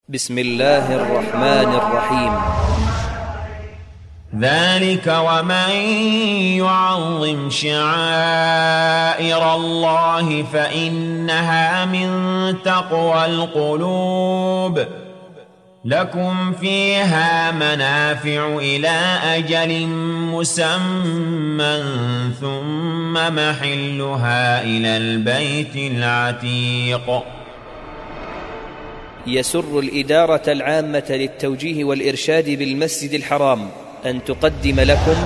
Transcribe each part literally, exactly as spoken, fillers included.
بسم الله الرحمن الرحيم. ذلك ومن يعظم شعائر الله فإنها من تقوى القلوب. لكم فيها منافع إلى أجل مسمى ثم محلها إلى البيت العتيق. يسر الإدارة العامة للتوجيه والإرشاد بالمسجد الحرام أن تقدم لكم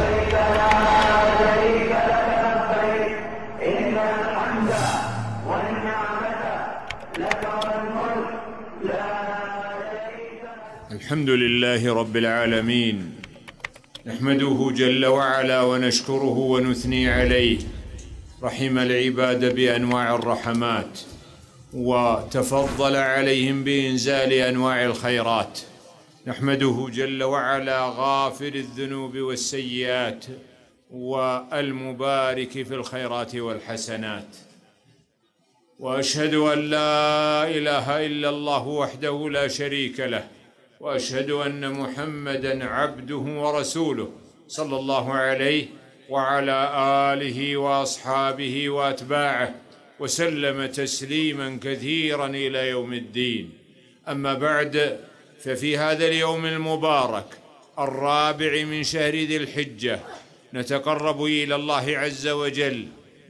الحمد لله رب العالمين، نحمده جل وعلا ونشكره ونثني عليه، رحم العباد بأنواع الرحمات وتفضل عليهم بإنزال أنواع الخيرات. نحمده جل وعلا غافر الذنوب والسيئات والمبارك في الخيرات والحسنات، وأشهد أن لا إله إلا الله وحده لا شريك له، وأشهد أن محمدًا عبده ورسوله صلى الله عليه وعلى آله وأصحابه وأتباعه وسلم تسليماً كثيراً إلى يوم الدين. أما بعد، ففي هذا اليوم المبارك الرابع من شهر ذي الحجة نتقرب إلى الله عز وجل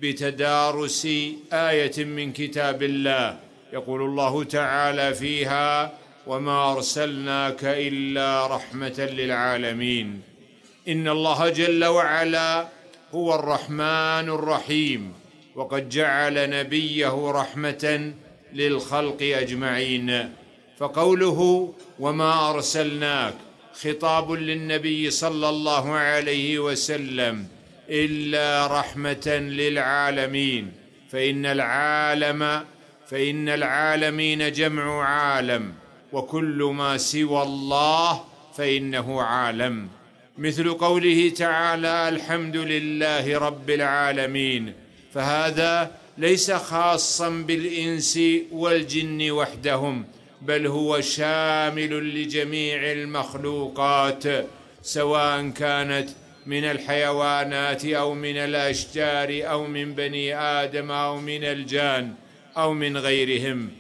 بتدارس آية من كتاب الله، يقول الله تعالى فيها: وما أرسلناك إلا رحمة للعالمين. إن الله جل وعلا هو الرحمن الرحيم، وقد جعل نبيه رحمة للخلق أجمعين، فقوله وما أرسلناك خطاب للنبي صلى الله عليه وسلم إلا رحمة للعالمين، فإن العالم فإن العالمين جمع عالم، وكل ما سوى الله فإنه عالم، مثل قوله تعالى: الحمد لله رب العالمين، فهذا ليس خاصا بالإنس والجن وحدهم، بل هو شامل لجميع المخلوقات، سواء كانت من الحيوانات أو من الأشجار أو من بني آدم أو من الجان أو من غيرهم.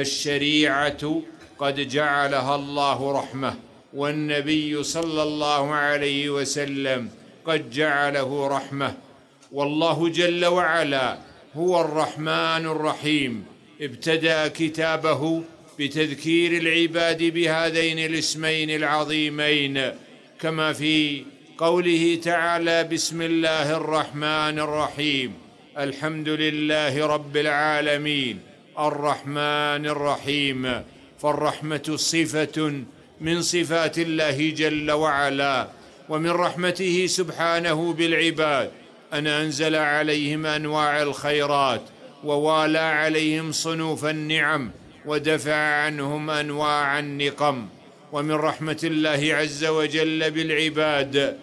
فالشريعة قد جعلها الله رحمة، والنبي صلى الله عليه وسلم قد جعله رحمة. والله جل وعلا هو الرحمن الرحيم، ابتدأ كتابه بتذكير العباد بهذين الاسمين العظيمين، كما في قوله تعالى: بسم الله الرحمن الرحيم، الحمد لله رب العالمين الرحمن الرحيم. فالرحمة صفة من صفات الله جل وعلا، ومن رحمته سبحانه بالعباد أن أنزل عليهم أنواع الخيرات، ووالى عليهم صنوف النعم، ودفع عنهم أنواع النقم. ومن رحمة الله عز وجل بالعباد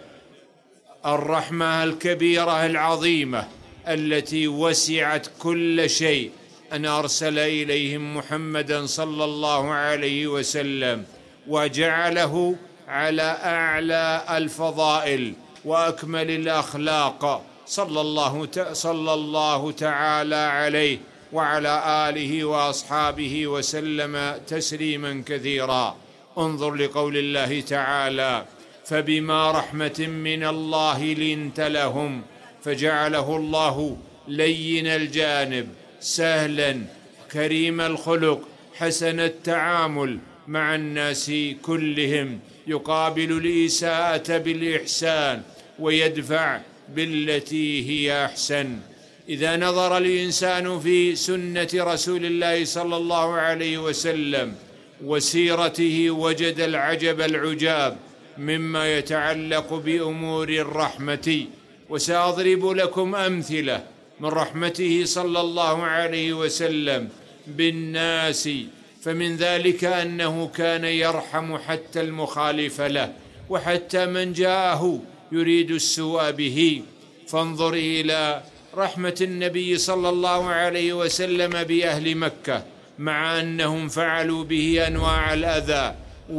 الرحمة الكبيرة العظيمة التي وسعت كل شيء، أن أرسل إليهم محمدًا صلى الله عليه وسلم، وجعله على أعلى الفضائل وأكمل الأخلاق، صلى الله صلى الله تعالى عليه وعلى آله وأصحابه وسلم تسليماً كثيراً. انظر لقول الله تعالى: فبما رحمة من الله لنت لهم، فجعله الله لين الجانب، سهلاً، كريم الخلق، حسن التعامل مع الناس كلهم، يقابل الإساءة بالإحسان ويدفع بالتي هي أحسن. إذا نظر الإنسان في سنة رسول الله صلى الله عليه وسلم وسيرته وجد العجب العجاب مما يتعلق بأمور الرحمة، وسأضرب لكم أمثلة من رحمته صلى الله عليه وسلم بالناس. فمن ذلك أنه كان يرحم حتى المخالف له، وحتى من جاءه يريد السوء به. فانظر إلى رحمة النبي صلى الله عليه وسلم بأهل مكة، مع أنهم فعلوا به أنواع الأذى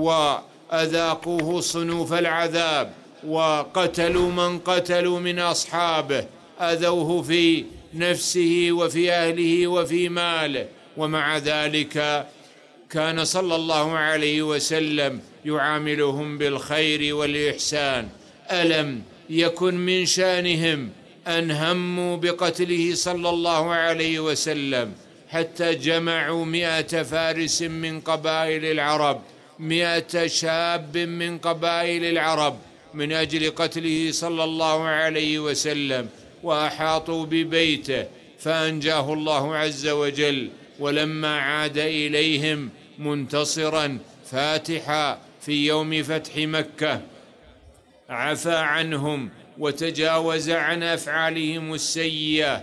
وأذاقوه صنوف العذاب وقتلوا من قتلوا من أصحابه، أذوه في نفسه وفي أهله وفي ماله، ومع ذلك كان صلى الله عليه وسلم يعاملهم بالخير والإحسان. ألم يكن من شأنهم أن هموا بقتله صلى الله عليه وسلم حتى جمعوا مئة فارس من قبائل العرب، مئة شاب من قبائل العرب من أجل قتله صلى الله عليه وسلم، وأحاطوا ببيته فأنجاه الله عز وجل. ولما عاد إليهم منتصرا فاتحا في يوم فتح مكة عفى عنهم وتجاوز عن أفعالهم السيئة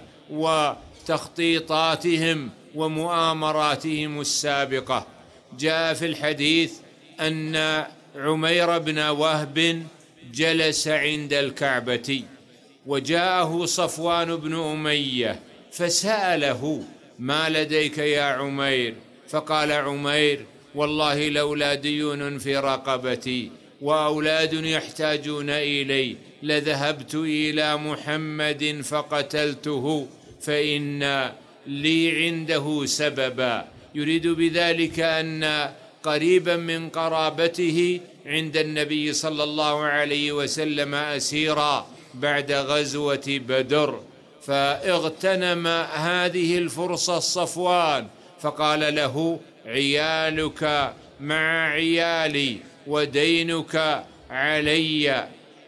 وتخطيطاتهم ومؤامراتهم السابقة. جاء في الحديث أن عمير بن وهب جلس عند الكعبة وجاءه صفوان بن أمية فسأله: ما لديك يا عمير؟ فقال عمير: والله لولا ديون في رقبتي وأولاد يحتاجون إلي لذهبت إلى محمد فقتلته، فإن لي عنده سببا. يريد بذلك أن قريبا من قرابته عند النبي صلى الله عليه وسلم أسيرا بعد غزوة بدر، فاغتنم هذه الفرصة الصفوان فقال له: عيالك مع عيالي ودينك علي،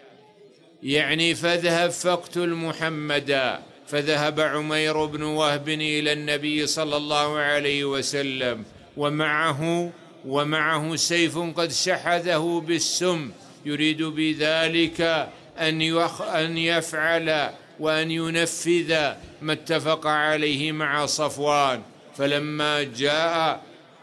يعني فاذهب فاقتل محمدا. فذهب عمير بن وهب إلى النبي صلى الله عليه وسلم ومعه ومعه سيف قد شحذه بالسم، يريد بذلك أن يفعل وأن ينفذ ما اتفق عليه مع صفوان. فلما جاء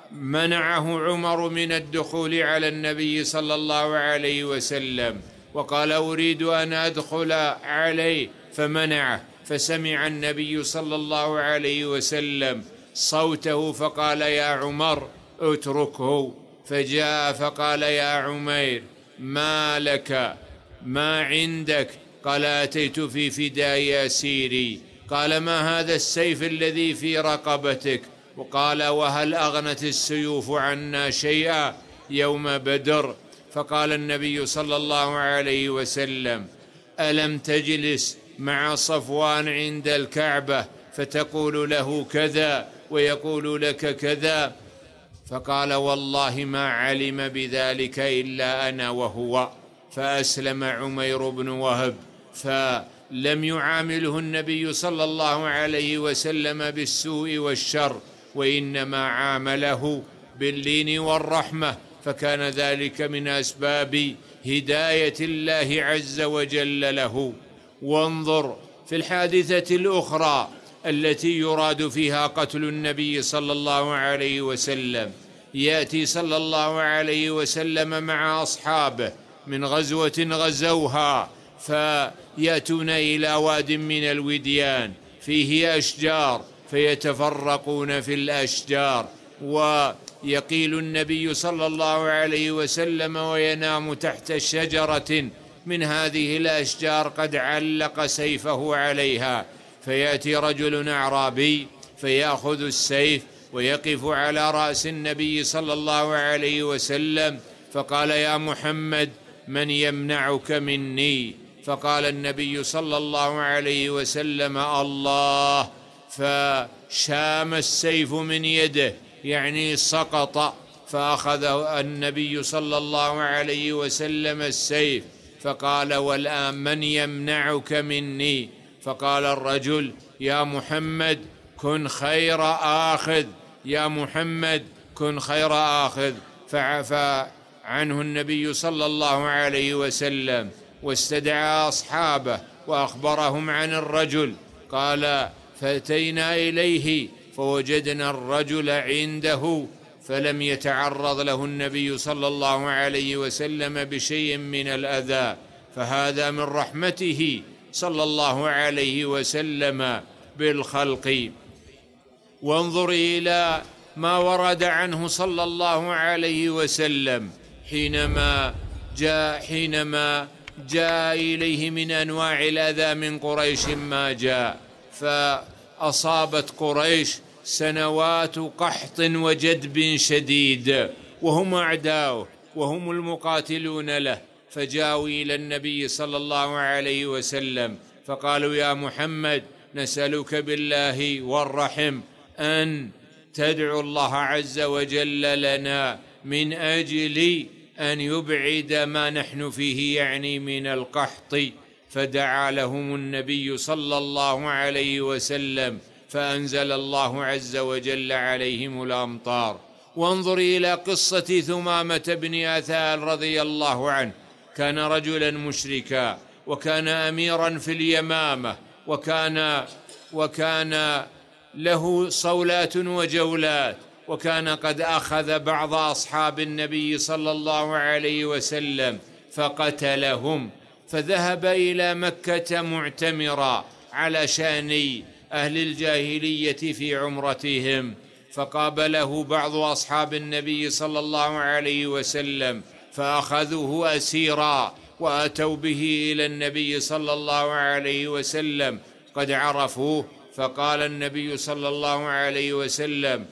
منعه عمر من الدخول على النبي صلى الله عليه وسلم وقال: أريد أن أدخل عليه، فمنعه. فسمع النبي صلى الله عليه وسلم صوته فقال: يا عمر اتركه. فجاء فقال: يا عمير ما لك؟ ما عندك؟ قال: أتيت في فداء أسيري. قال: ما هذا السيف الذي في رقبتك؟ وقال: وهل أغنت السيوف عنا شيئا يوم بدر؟ فقال النبي صلى الله عليه وسلم: ألم تجلس مع صفوان عند الكعبة فتقول له كذا ويقول لك كذا؟ فقال: والله ما علم بذلك إلا أنا وهو. فأسلم عمير بن وهب، فلم يعامله النبي صلى الله عليه وسلم بالسوء والشر، وإنما عامله باللين والرحمة، فكان ذلك من أسباب هداية الله عز وجل له. وانظر في الحادثة الأخرى التي يراد فيها قتل النبي صلى الله عليه وسلم. يأتي صلى الله عليه وسلم مع أصحابه من غزوة غزوها، فيأتون إلى واد من الوديان فيه أشجار فيتفرقون في الأشجار، ويقيل النبي صلى الله عليه وسلم وينام تحت شجرة من هذه الأشجار قد علق سيفه عليها، فيأتي رجل أعرابي فيأخذ السيف ويقف على رأس النبي صلى الله عليه وسلم، فقال: يا محمد من يمنعك مني؟ فقال النبي صلى الله عليه وسلم: الله. فشام السيف من يده، يعني سقط، فأخذ النبي صلى الله عليه وسلم السيف فقال: والآن من يمنعك مني؟ فقال الرجل: يا محمد كن خير آخذ، يا محمد كن خير آخذ. فعفى عنه النبي صلى الله عليه وسلم واستدعى أصحابه وأخبرهم عن الرجل. قال: فأتينا إليه فوجدنا الرجل عنده، فلم يتعرض له النبي صلى الله عليه وسلم بشيء من الأذى، فهذا من رحمته صلى الله عليه وسلم بالخلق. وانظر إلى ما ورد عنه صلى الله عليه وسلم حينما جاء حينما جاء إليه من أنواع الأذى من قريش ما جاء، فأصابت قريش سنوات قحط وجدب شديد وهم أعداؤه وهم المقاتلون له، فجاءوا إلى النبي صلى الله عليه وسلم فقالوا: يا محمد، نسألك بالله والرحم أن تدعو الله عز وجل لنا من أجل أن يبعد ما نحن فيه، يعني من القحط. فدعا لهم النبي صلى الله عليه وسلم فأنزل الله عز وجل عليهم الأمطار. وانظر إلى قصة ثمامة بن أثال رضي الله عنه، كان رجلا مشركا وكان أميرا في اليمامة، وكان وكان له صولات وجولات، وكان قد أخذ بعض أصحاب النبي صلى الله عليه وسلم فقتلهم، فذهب إلى مكة معتمرا على شأن أهل الجاهلية في عمرتهم، فقابله بعض أصحاب النبي صلى الله عليه وسلم فأخذوه أسيرا وأتوا به إلى النبي صلى الله عليه وسلم قد عرفوه، فقال النبي صلى الله عليه وسلم: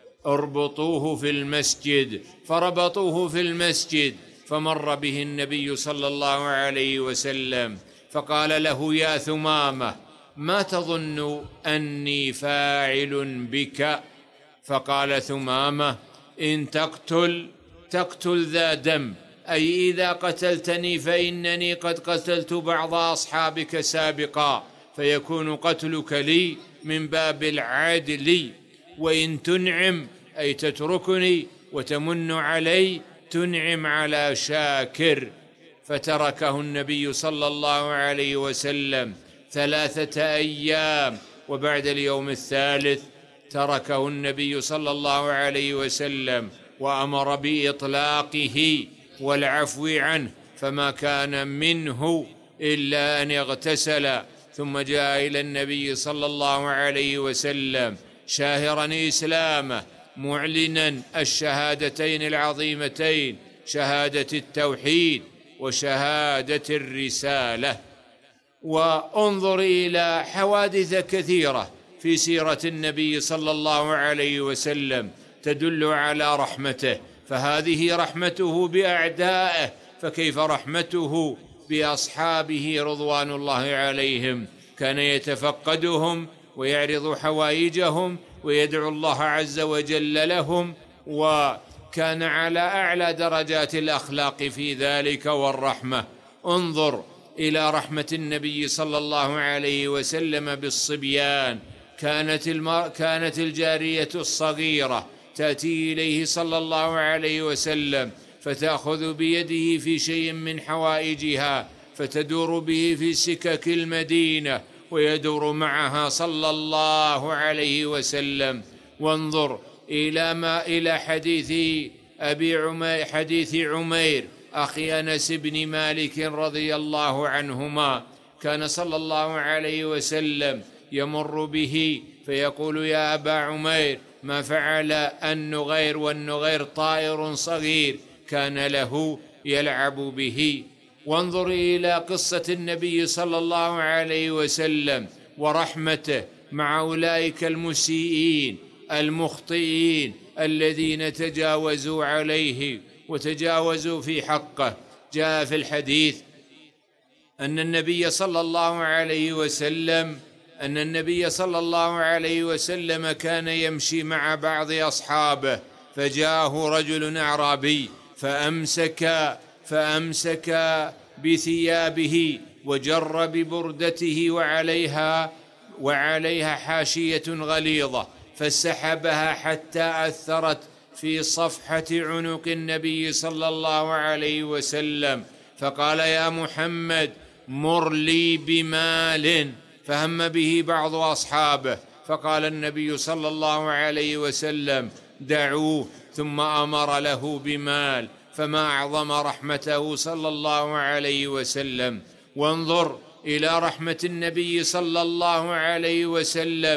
اربطوه في المسجد. فربطوه في المسجد، فمر به النبي صلى الله عليه وسلم فقال له: يا ثمامة، ما تظن أني فاعل بك؟ فقال ثمامة: إن تقتل تقتل ذا دم، أي إذا قتلتني فإنني قد قتلت بعض أصحابك سابقا، فيكون قتلك لي من باب العدل، وإن تنعم أي تتركني وتمن علي تنعم على شاكر. فتركه النبي صلى الله عليه وسلم ثلاثة أيام، وبعد اليوم الثالث تركه النبي صلى الله عليه وسلم وأمر بإطلاقه والعفو عنه، فما كان منه إلا أن يغتسل، ثم جاء إلى النبي صلى الله عليه وسلم شاهرا إسلامه، معلنا الشهادتين العظيمتين، شهادة التوحيد وشهادة الرسالة. وانظر إلى حوادث كثيرة في سيرة النبي صلى الله عليه وسلم تدل على رحمته، فهذه رحمته بأعدائه، فكيف رحمته بأصحابه رضوان الله عليهم؟ كان يتفقدهم ويعرض حوائجهم ويدعو الله عز وجل لهم، وكان على أعلى درجات الأخلاق في ذلك والرحمة. انظر إلى رحمة النبي صلى الله عليه وسلم بالصبيان. كانت, المر... كانت الجارية الصغيرة تأتي إليه صلى الله عليه وسلم فتأخذ بيده في شيء من حوائجها فتدور به في سكك المدينة ويدور معها صلى الله عليه وسلم. وانظر إلى ما إلى حديث أبي عمير حديث عمير أخي أنس بن مالك رضي الله عنهما، كان صلى الله عليه وسلم يمر به فيقول: يا أبا عمير، ما فعل النغير؟ والنغير طائر صغير كان له يلعب به. وانظر إلى قصة النبي صلى الله عليه وسلم ورحمته مع أولئك المسيئين المخطئين الذين تجاوزوا عليه وتجاوزوا في حقه. جاء في الحديث أن النبي صلى الله عليه وسلم أن النبي صلى الله عليه وسلم كان يمشي مع بعض أصحابه، فجاءه رجل أعرابي فأمسك فأمسك بثيابه وجر ببردته وعليها وعليها حاشية غليظة، فسحبها حتى أثرت في صفحة عنق النبي صلى الله عليه وسلم، فقال: يا محمد، مر لي بمال. فهم به بعض أصحابه، فقال النبي صلى الله عليه وسلم: دعوه، ثم أمر له بمال. فما أعظم رحمته صلى الله عليه وسلم. وانظر إلى رحمة النبي صلى الله عليه وسلم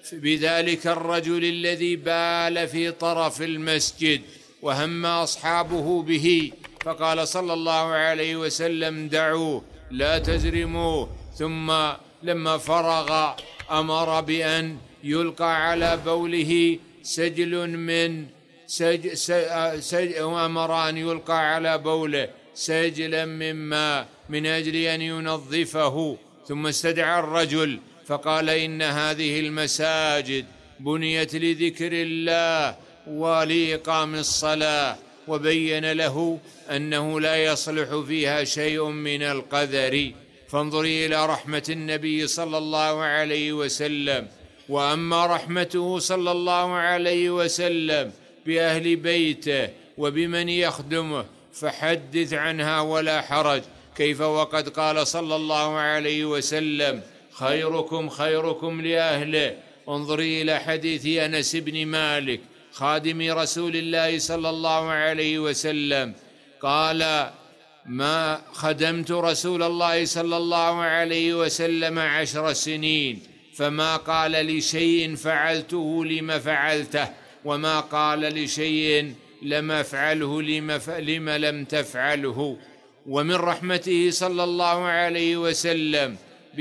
بذلك الرجل الذي بال في طرف المسجد وهم أصحابه به، فقال صلى الله عليه وسلم: دعوه لا تزرموه. ثم لما فرغ أمر بأن يلقى على بوله سجل من سج سج وأمر أن يلقى على بوله سجلا من ماء من أجل أن ينظفه. ثم استدعى الرجل فقال: إن هذه المساجد بنيت لذكر الله ولإقام الصلاة، وبين له أنه لا يصلح فيها شيء من القذر. فانظري إلى رحمة النبي صلى الله عليه وسلم. وأما رحمته صلى الله عليه وسلم بأهل بيته وبمن يخدمه فحدث عنها ولا حرج. كيف وقد قال صلى الله عليه وسلم: خيركم خيركم لأهله. انظري إلى حديث أنس بن مالك خادم رسول الله صلى الله عليه وسلم، قال: ما خدمت رسول الله صلى الله عليه وسلم عشر سنين، فما قال لشيء فعلته لم فعلته، وما قال لشيء لم أفعله لم, لم لم تفعله. ومن رحمته صلى الله عليه وسلم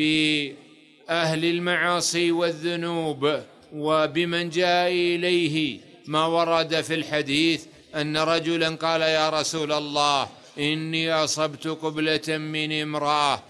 بأهل المعاصي والذنوب وبمن جاء إليه ما ورد في الحديث أن رجلا قال: يا رسول الله، إني أصبت قبلة من امرأة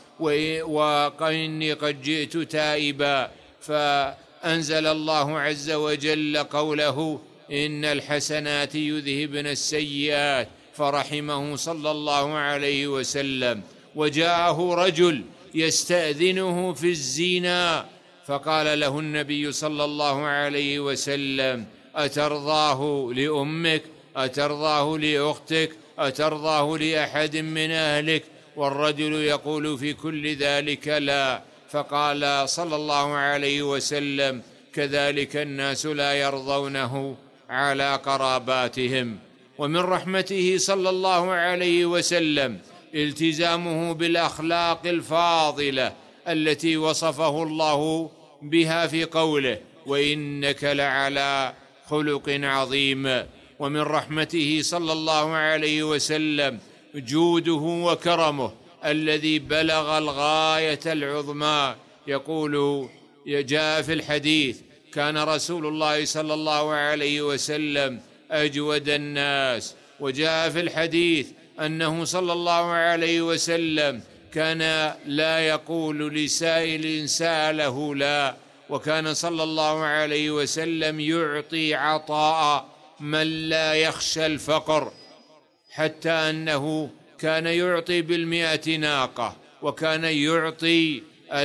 وإني قد جئت تائبا، فأنزل الله عز وجل قوله: إن الحسنات يذهبن السيئات، فرحمه صلى الله عليه وسلم. وجاءه رجل يستأذنه في الزنا، فقال له النبي صلى الله عليه وسلم: أترضاه لأمك؟ أترضاه لأختك؟ أترضاه لأحد من أهلك؟ والرجل يقول في كل ذلك: لا. فقال صلى الله عليه وسلم: كذلك الناس لا يرضونه على قراباتهم. ومن رحمته صلى الله عليه وسلم التزامه بالأخلاق الفاضلة التي وصفه الله بها في قوله: وإنك لعلى خلق عظيم. ومن رحمته صلى الله عليه وسلم جوده وكرمه الذي بلغ الغاية العظمى. يقول جاء في الحديث: كان رسول الله صلى الله عليه وسلم أجود الناس. وجاء في الحديث أنه صلى الله عليه وسلم كان لا يقول لسائل سأله لا، وكان صلى الله عليه وسلم يعطي عطاء من لا يخشى الفقر، حتى أنه كان يعطي بالمئة ناقة، وكان يعطي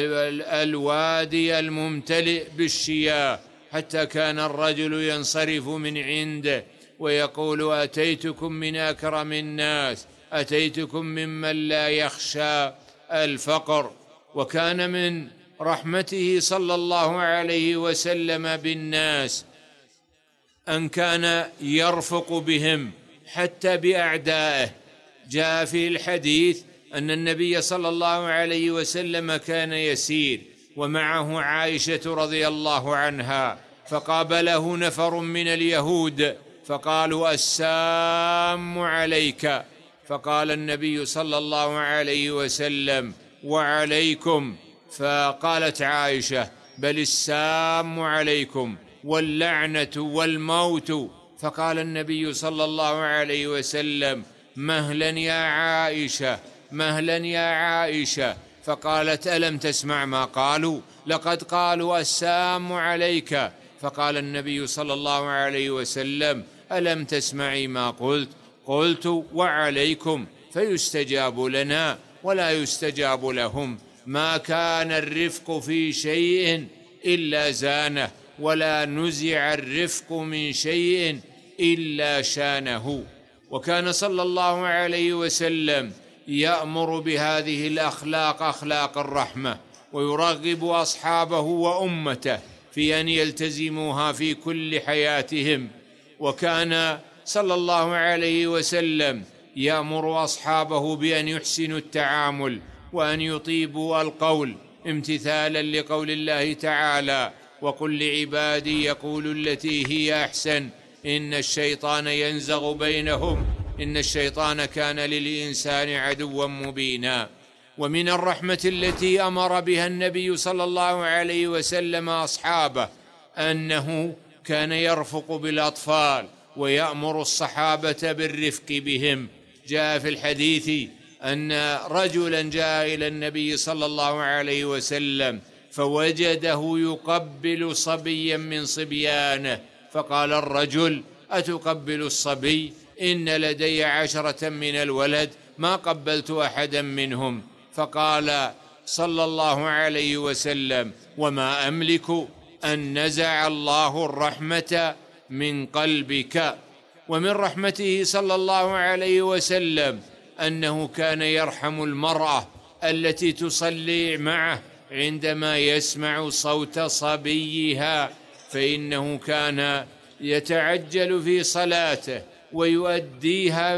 الوادي الممتلئ بالشياه، حتى كان الرجل ينصرف من عنده ويقول: أتيتكم من أكرم الناس، أتيتكم ممن لا يخشى الفقر. وكان من رحمته صلى الله عليه وسلم بالناس أن كان يرفق بهم حتى بأعدائه. جاء في الحديث أن النبي صلى الله عليه وسلم كان يسير ومعه عائشة رضي الله عنها، فقابله نفر من اليهود فقالوا: السام عليك. فقال النبي صلى الله عليه وسلم: وعليكم. فقالت عائشة: بل السام عليكم واللعنة والموت. فقال النبي صلى الله عليه وسلم: مهلا يا عائشة، مهلا يا عائشة. فقالت: ألم تسمع ما قالوا؟ لقد قالوا السام عليك. فقال النبي صلى الله عليه وسلم: ألم تسمعي ما قلت؟ قلت: وعليكم، فيستجاب لنا ولا يستجاب لهم. ما كان الرفق في شيء إلا زانه، ولا نزع الرفق من شيء إلا شانه. وكان صلى الله عليه وسلم يأمر بهذه الأخلاق، أخلاق الرحمة، ويرغب أصحابه وأمته في أن يلتزموها في كل حياتهم. وكان صلى الله عليه وسلم يأمر أصحابه بأن يحسنوا التعامل وأن يطيبوا القول، امتثالا لقول الله تعالى: وقل لعبادي يقولوا التي هي أحسن إن الشيطان ينزغ بينهم إن الشيطان كان للإنسان عدوا مبينا. ومن الرحمة التي أمر بها النبي صلى الله عليه وسلم أصحابه أنه كان يرفق بالأطفال ويأمر الصحابة بالرفق بهم. جاء في الحديث أن رجلا جاء إلى النبي صلى الله عليه وسلم فوجده يقبل صبيا من صبيانه، فقال الرجل: أتقبل الصبي؟ إن لدي عشرة من الولد ما قبلت أحدا منهم. فقال صلى الله عليه وسلم: وما أملك أن نزع الله الرحمة من قلبك. ومن رحمته صلى الله عليه وسلم أنه كان يرحم المرأة التي تصلي معه عندما يسمع صوت صبيها، فإنه كان يتعجل في صلاته ويؤديها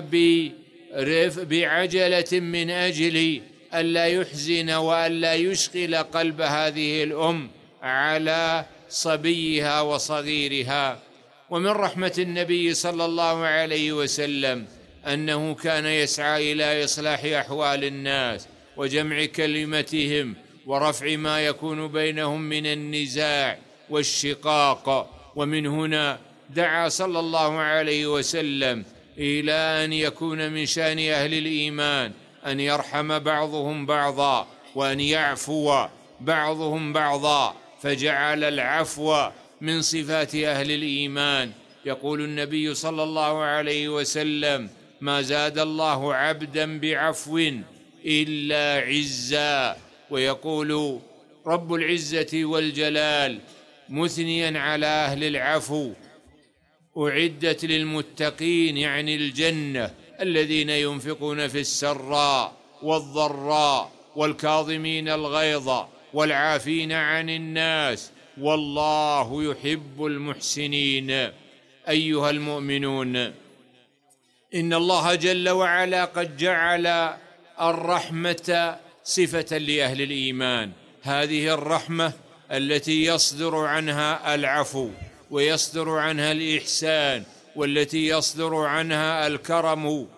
بعجلة من أجل ألا يحزن وألا يشغل قلب هذه الأم على صبيها وصغيرها. ومن رحمة النبي صلى الله عليه وسلم أنه كان يسعى إلى إصلاح أحوال الناس وجمع كلمتهم ورفع ما يكون بينهم من النزاع والشقاق. ومن هنا دعا صلى الله عليه وسلم إلى أن يكون من شأن أهل الإيمان أن يرحم بعضهم بعضا وأن يعفو بعضهم بعضا، فجعل العفو من صفات أهل الإيمان. يقول النبي صلى الله عليه وسلم: ما زاد الله عبدا بعفو إلا عزا. ويقول رب العزة والجلال مثنيا على أهل العفو: أعدت للمتقين، يعني الجنة، الذين ينفقون في السراء والضراء والكاظمين الغيظ والعافين عن الناس والله يحب المحسنين. أيها المؤمنون، إن الله جل وعلا قد جعل الرحمة صفة لأهل الإيمان. هذه الرحمة التي يصدر عنها العفو ويصدر عنها الإحسان والتي يصدر عنها الكرم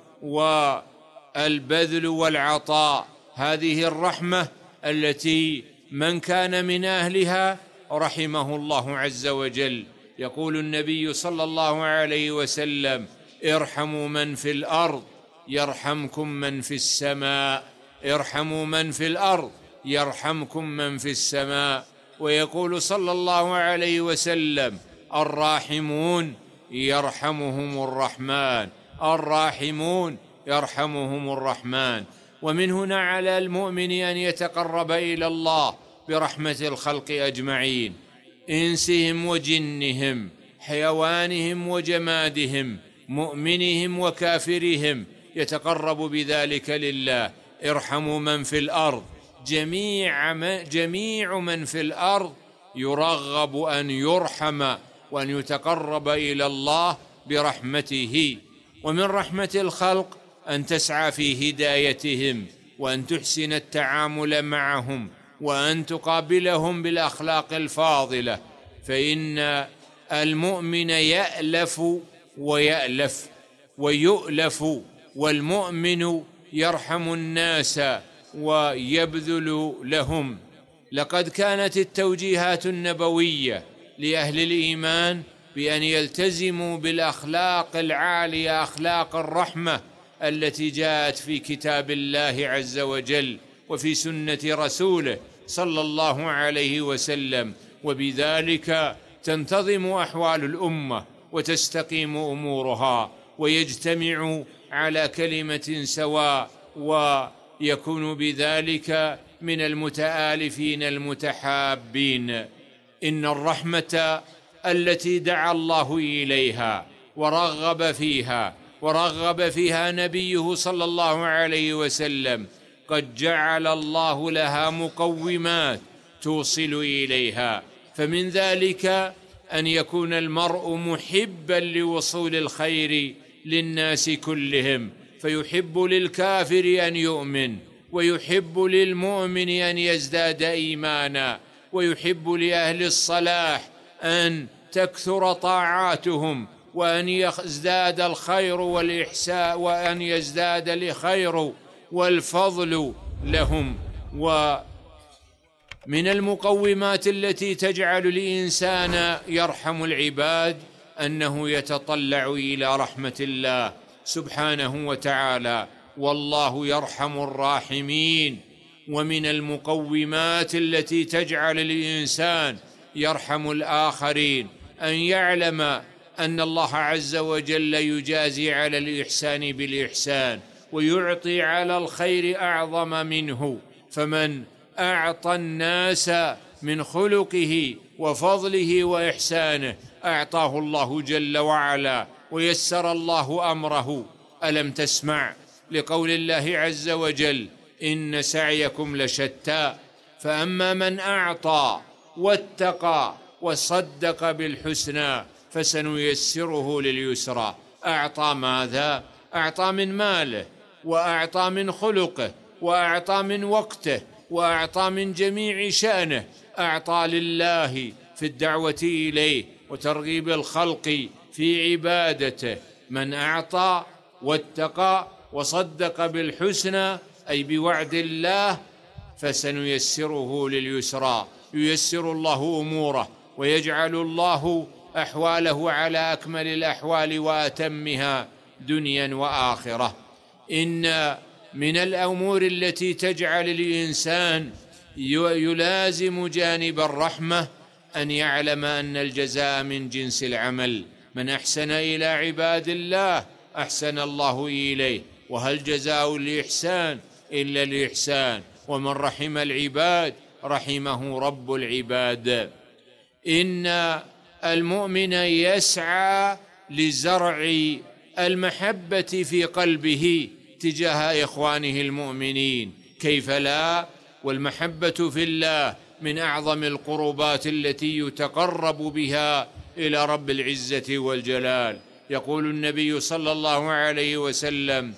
والبذل والعطاء، هذه الرحمة التي من كان من أهلها رحمه الله عز وجل. يقول النبي صلى الله عليه وسلم: ارحموا من في الأرض يرحمكم من في السماء، ارحموا من في الأرض يرحمكم من في السماء. ويقول صلى الله عليه وسلم: الراحمون يرحمهم الرحمن، الراحمون يرحمهم الرحمن. ومن هنا على المؤمن أن يتقرب إلى الله برحمة الخلق أجمعين، إنسهم وجنهم، حيوانهم وجمادهم، مؤمنهم وكافرهم، يتقرب بذلك لله. ارحموا من في الأرض، جميع من, جميع من في الأرض يرغب أن يرحم وأن يتقرب إلى الله برحمته. ومن رحمة الخلق أن تسعى في هدايتهم وأن تحسن التعامل معهم وأن تقابلهم بالأخلاق الفاضلة، فإن المؤمن يألف ويألف ويؤلف، والمؤمن يرحم الناس ويبذل لهم. لقد كانت التوجيهات النبوية لأهل الإيمان بأن يلتزموا بالأخلاق العالية، أخلاق الرحمة التي جاءت في كتاب الله عز وجل وفي سنة رسوله صلى الله عليه وسلم، وبذلك تنتظم أحوال الأمة وتستقيم أمورها ويجتمع على كلمة سواء، ويكون بذلك من المتآلفين المتحابين. إن الرحمة التي دعا الله إليها ورغب فيها ورغب فيها نبيه صلى الله عليه وسلم قد جعل الله لها مقومات توصل إليها، فمن ذلك أن يكون المرء محبا لوصول الخير للناس كلهم، فيحب للكافر أن يؤمن ويحب للمؤمن أن يزداد إيمانا، ويحب لأهل الصلاح أن تكثر طاعاتهم، وأن يزداد الخير والإحسان، وأن يزداد الخير والفضل لهم. ومن المقومات التي تجعل الإنسان يرحم العباد أنه يتطلع إلى رحمة الله سبحانه وتعالى، والله يرحم الراحمين. ومن المقومات التي تجعل الإنسان يرحم الآخرين أن يعلم أن الله عز وجل يجازي على الإحسان بالإحسان، ويعطي على الخير أعظم منه. فمن أعطى الناس من خلقه وفضله وإحسانه أعطاه الله جل وعلا ويسر الله أمره. ألم تسمع لقول الله عز وجل: إن سعيكم لشتى، فأما من أعطى واتقى وصدق بالحسنى فسنيسره لليسرى. أعطى ماذا؟ أعطى من ماله، وأعطى من خلقه، وأعطى من وقته، وأعطى من جميع شأنه. أعطى لله في الدعوة إليه وترغيب الخلق في عبادته. من أعطى واتقى وصدق بالحسنى أي بوعد الله فسنيسره لليسرى، ييسر الله أموره ويجعل الله أحواله على أكمل الأحوال وأتمها دنيا وآخرة. إن من الأمور التي تجعل الإنسان يلازم جانب الرحمة أن يعلم أن الجزاء من جنس العمل. من أحسن إلى عباد الله أحسن الله إليه، وهل جزاء الإحسان إلا الإحسان، ومن رحم العباد رحمه رب العباد. إن المؤمن يسعى لزرع المحبة في قلبه تجاه إخوانه المؤمنين، كيف لا؟ والمحبة في الله من أعظم القربات التي يتقرب بها إلى رب العزة والجلال. يقول النبي صلى الله عليه وسلم: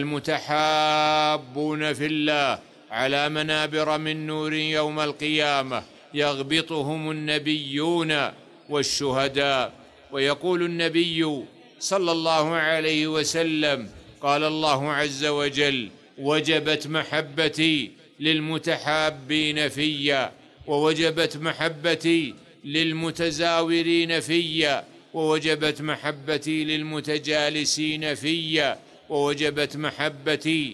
المتحابون في الله على منابر من نور يوم القيامة يغبطهم النبيون والشهداء. ويقول النبي صلى الله عليه وسلم: قال الله عز وجل: وجبت محبتي للمتحابين في، ووجبت محبتي للمتزاورين في، ووجبت محبتي للمتجالسين في، ووجبت محبتي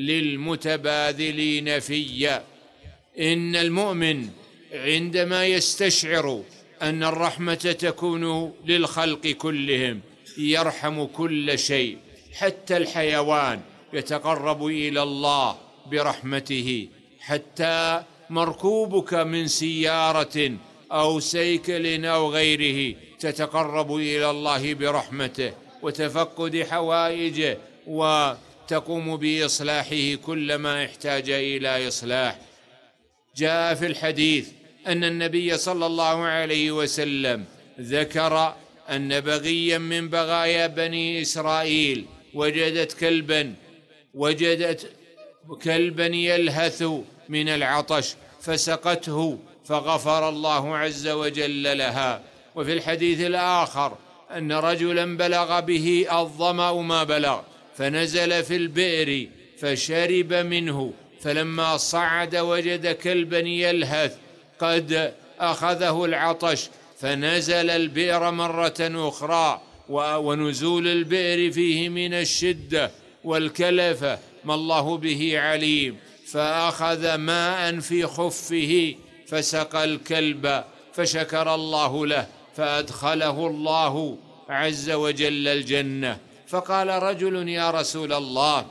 للمتباذلين في. إن المؤمن عندما يستشعر أن الرحمة تكون للخلق كلهم يرحم كل شيء، حتى الحيوان يتقرب إلى الله برحمته، حتى مركوبك من سيارة أو سيكل أو غيره تتقرب إلى الله برحمته وتفقد حوائجه وتقوم بإصلاحه كلما احتاج إلى إصلاح. جاء في الحديث أن النبي صلى الله عليه وسلم ذكر أن بغيا من بغايا بني إسرائيل وجدت كلبا وجدت كلبا يلهث من العطش فسقته فغفر الله عز وجل لها. وفي الحديث الآخر أن رجلا بلغ به الظمأ ما بلغ فنزل في البئر فشرب منه، فلما صعد وجد كلبا يلهث قد أخذه العطش فنزل البئر مرة أخرى، ونزول البئر فيه من الشدة والكلفة ما الله به عليم، فأخذ ماء في خفه فسقى الكلب فشكر الله له فأدخله الله عز وجل الجنة. فقال رجل: يا رسول الله،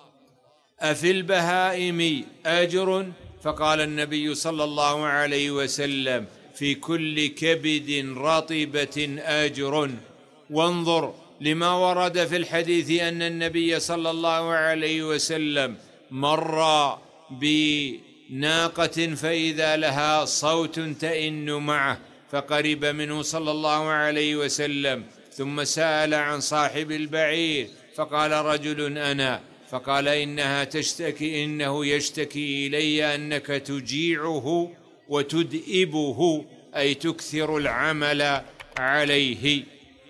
أفي البهائم أجر؟ فقال النبي صلى الله عليه وسلم: في كل كبد رطبة أجر. وانظر لما ورد في الحديث أن النبي صلى الله عليه وسلم مر بناقة فإذا لها صوت تئن معه فقرب منه صلى الله عليه وسلم، ثم سأل عن صاحب البعير فقال رجل: أنا. فقال: إنها تشتكي إنه يشتكي إلي أنك تجيعه وتدئبه أي تكثر العمل عليه.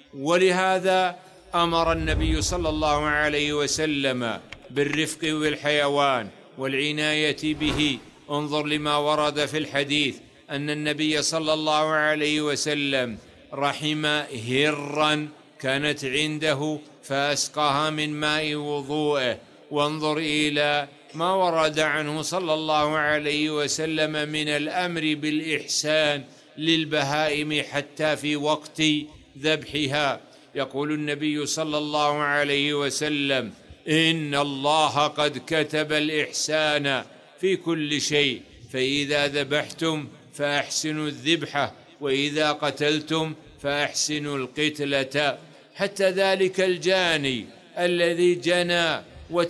ولهذا أمر النبي صلى الله عليه وسلم بالرفق بالحيوان والعناية به. انظر لما ورد في الحديث أن النبي صلى الله عليه وسلم رحم هرا كانت عنده فأسقاها من ماء وضوءه. وانظر إلى ما ورد عنه صلى الله عليه وسلم من الأمر بالإحسان للبهائم حتى في وقت ذبحها. يقول النبي صلى الله عليه وسلم: إن الله قد كتب الإحسان في كل شيء، فإذا ذبحتم فأحسنوا الذبحة، وإذا قتلتم فأحسنوا القتلة. حتى ذلك الجاني الذي جنى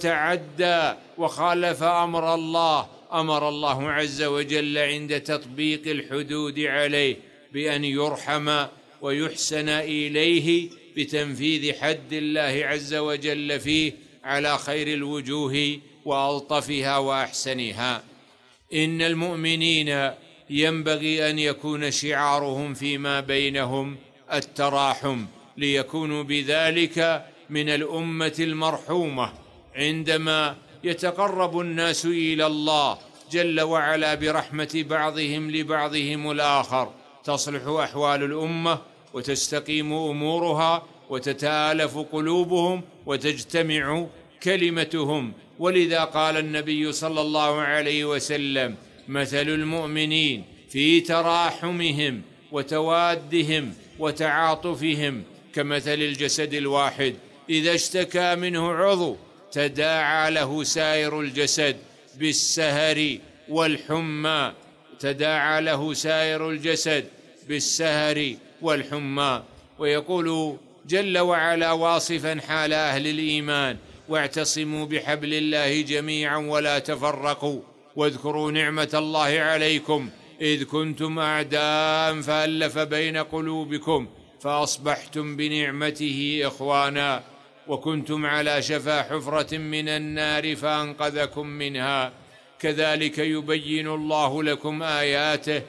وتعدى وخالف أمر الله، أمر الله عز وجل عند تطبيق الحدود عليه بأن يرحم ويحسن إليه بتنفيذ حد الله عز وجل فيه على خير الوجوه وألطفها وأحسنها. إن المؤمنين ينبغي أن يكون شعارهم فيما بينهم التراحم، ليكونوا بذلك من الأمة المرحومة. عندما يتقرب الناس إلى الله جل وعلا برحمة بعضهم لبعضهم الآخر تصلح أحوال الأمة وتستقيم أمورها وتتآلف قلوبهم وتجتمع كلمتهم. ولذا قال النبي صلى الله عليه وسلم: مثل المؤمنين في تراحمهم وتوادهم وتعاطفهم كمثل الجسد الواحد إذا اشتكى منه عضو تداعى له سائر الجسد بالسهر والحمى تداعى له سائر الجسد بالسهر والحمى. ويقول جل وعلا واصفا حال أهل الإيمان: واعتصموا بحبل الله جميعا ولا تفرقوا واذكروا نعمة الله عليكم إذ كنتم أعداء فألف بين قلوبكم فأصبحتم بنعمته إخوانا وكنتم على شفا حفرة من النار فأنقذكم منها كذلك يبين الله لكم آياته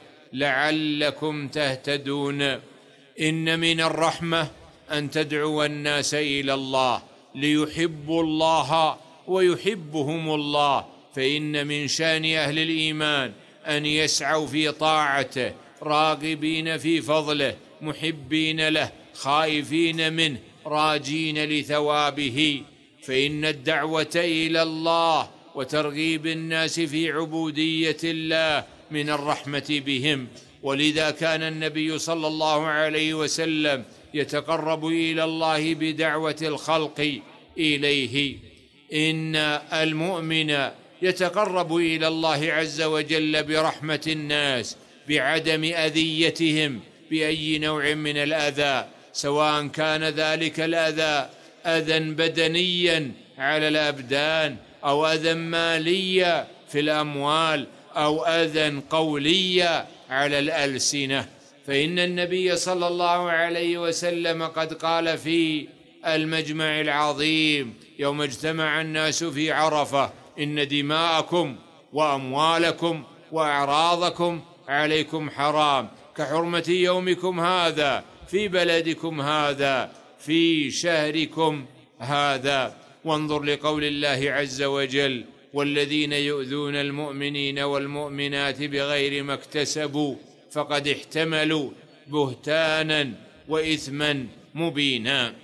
لعلكم تهتدون. إن من الرحمة أن تدعو الناس إلى الله ليحبوا الله ويحبهم الله، فإن من شأن أهل الإيمان أن يسعوا في طاعته راغبين في فضله محبين له خائفين منه راجين لثوابه. فإن الدعوة إلى الله وترغيب الناس في عبودية الله من الرحمة بهم. ولذا كان النبي صلى الله عليه وسلم يتقرب إلى الله بدعوة الخلق إليه. إن المؤمن يتقرب إلى الله عز وجل برحمة الناس بعدم أذيتهم بأي نوع من الأذى، سواء كان ذلك الأذى أذى بدنيا على الأبدان أو أذى ماليا في الأموال أو أذى قوليا على الألسنة. فإن النبي صلى الله عليه وسلم قد قال في المجمع العظيم يوم اجتمع الناس في عرفة: إن دماءكم وأموالكم وأعراضكم عليكم حرام كحرمة يومكم هذا في بلدكم هذا في شهركم هذا. وانظر لقول الله عز وجل: والذين يؤذون المؤمنين والمؤمنات بغير ما اكتسبوا فقد احتملوا بهتانا وإثما مبينا.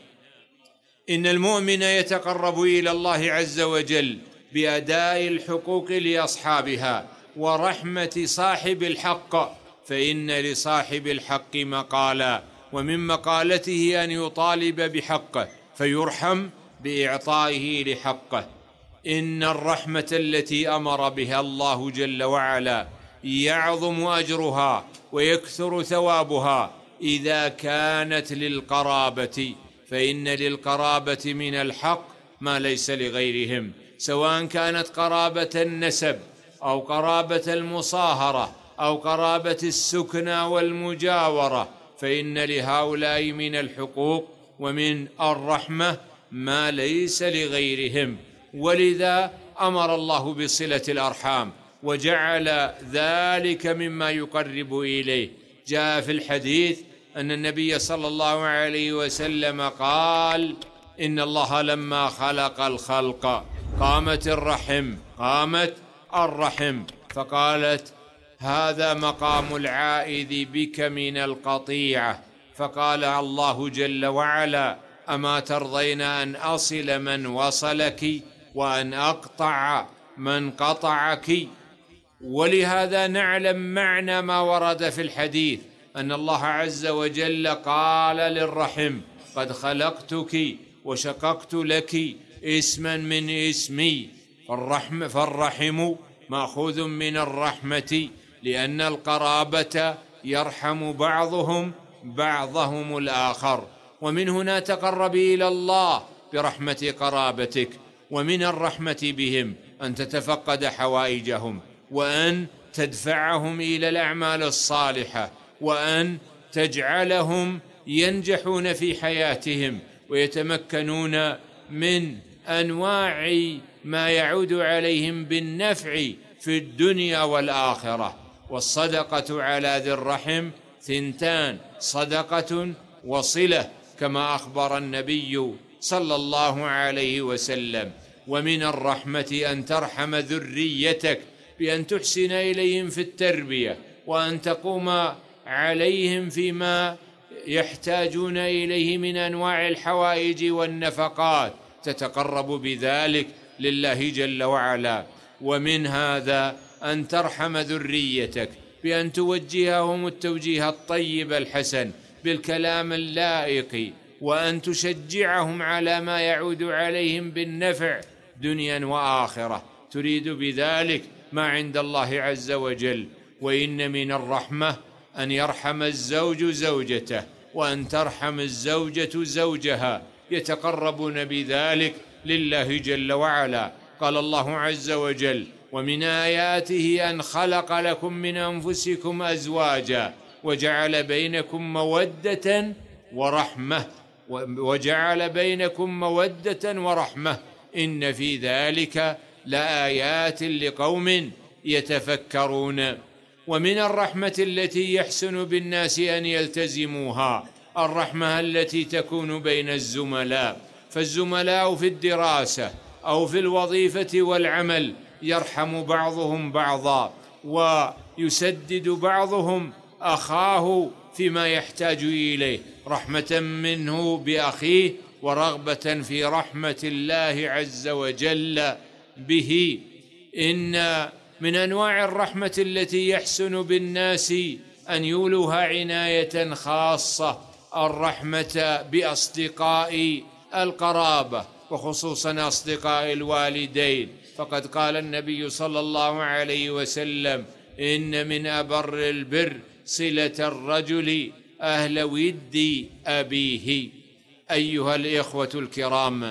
إن المؤمن يتقرب إلى الله عز وجل بأداء الحقوق لأصحابها ورحمة صاحب الحق، فإن لصاحب الحق مقالا، ومن مقالته أن يطالب بحقه فيرحم بإعطائه لحقه. إن الرحمة التي أمر بها الله جل وعلا يعظم أجرها ويكثر ثوابها إذا كانت للقرابة، فإن للقرابة من الحق ما ليس لغيرهم، سواء كانت قرابة النسب أو قرابة المصاهرة أو قرابة السكنى والمجاورة، فإن لهؤلاء من الحقوق ومن الرحمة ما ليس لغيرهم. ولذا أمر الله بصلة الأرحام وجعل ذلك مما يقرب إليه. جاء في الحديث أن النبي صلى الله عليه وسلم قال: إن الله لما خلق الخلق قامت الرحم قامت الرحم فقالت: هذا مقام العائذ بك من القطيعة. فقال الله جل وعلا: أما ترضين أن أصل من وصلك وأن أقطع من قطعك؟ ولهذا نعلم معنى ما ورد في الحديث أن الله عز وجل قال للرحم: قد خلقتك وشققت لك اسما من اسمي. فالرحم, فالرحم مأخوذ من الرحمة، لأن القرابة يرحم بعضهم بعضهم الآخر. ومن هنا تقرب إلى الله برحمة قرابتك، ومن الرحمة بهم أن تتفقد حوائجهم، وأن تدفعهم إلى الأعمال الصالحة، وأن تجعلهم ينجحون في حياتهم ويتمكنون من أنواع ما يعود عليهم بالنفع في الدنيا والآخرة. والصدقة على ذي الرحم ثنتان: صدقة وصلة، كما أخبر النبي صلى الله عليه وسلم. ومن الرحمة أن ترحم ذريتك بأن تحسن إليهم في التربية، وأن تقوم عليهم فيما يحتاجون إليه من أنواع الحوائج والنفقات، تتقرب بذلك لله جل وعلا. ومن هذا أن ترحم ذريتك بأن توجههم التوجيه الطيب الحسن بالكلام اللائق، وأن تشجعهم على ما يعود عليهم بالنفع دنيا وآخرة، تريد بذلك ما عند الله عز وجل. وإن من الرحمة أن يرحم الزوج زوجته، وأن ترحم الزوجة زوجها، يتقربون بذلك لله جل وعلا. قال الله عز وجل: ومن آياته أن خلق لكم من أنفسكم أزواجا وجعل بينكم مودة ورحمة وجعل بينكم مودة ورحمة إن في ذلك لآيات لقوم يتفكرون. ومن الرحمة التي يحسن بالناس أن يلتزموها الرحمة التي تكون بين الزملاء. فالزملاء في الدراسة أو في الوظيفة والعمل يرحم بعضهم بعضا، ويسدد بعضهم أخاه فيما يحتاج إليه، رحمة منه بأخيه ورغبة في رحمة الله عز وجل به. إن من أنواع الرحمة التي يحسن بالناس أن يولوها عناية خاصة الرحمة بأصدقاء القرابة، وخصوصا أصدقاء الوالدين. فقد قال النبي صلى الله عليه وسلم: إن من أبر البر صلة الرجل أهل ود أبيه. أيها الإخوة الكرام،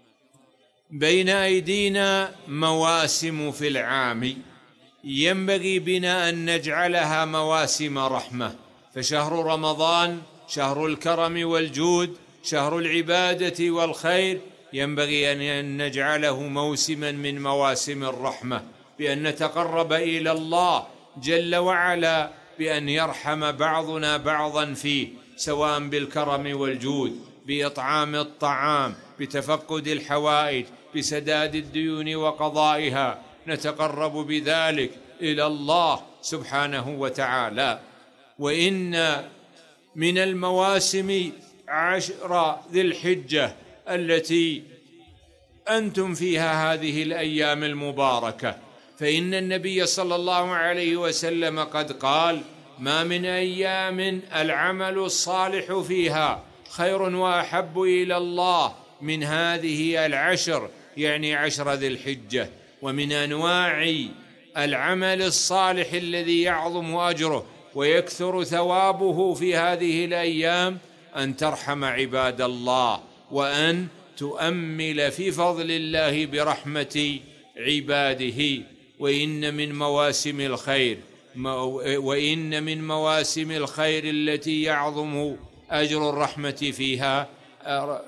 بين أيدينا مواسم في العام ينبغي بنا أن نجعلها مواسم رحمة. فشهر رمضان شهر الكرم والجود، شهر العبادة والخير، ينبغي أن نجعله موسما من مواسم الرحمة، بأن نتقرب إلى الله جل وعلا بأن يرحم بعضنا بعضا فيه، سواء بالكرم والجود، بإطعام الطعام، بتفقد الحوائج، بسداد الديون وقضائها. نتقرب بذلك إلى الله سبحانه وتعالى. وإن من المواسم عشر ذي الحجة التي أنتم فيها هذه الأيام المباركة، فإن النبي صلى الله عليه وسلم قد قال: ما من أيام العمل الصالح فيها خير وأحب إلى الله من هذه العشر، يعني عشر ذي الحجة. ومن أنواع العمل الصالح الذي يعظم أجره ويكثر ثوابه في هذه الأيام أن ترحم عباد الله، وأن تؤمل في فضل الله برحمة عباده. وإن من مواسم الخير وإن من مواسم الخير التي يعظم أجر الرحمة فيها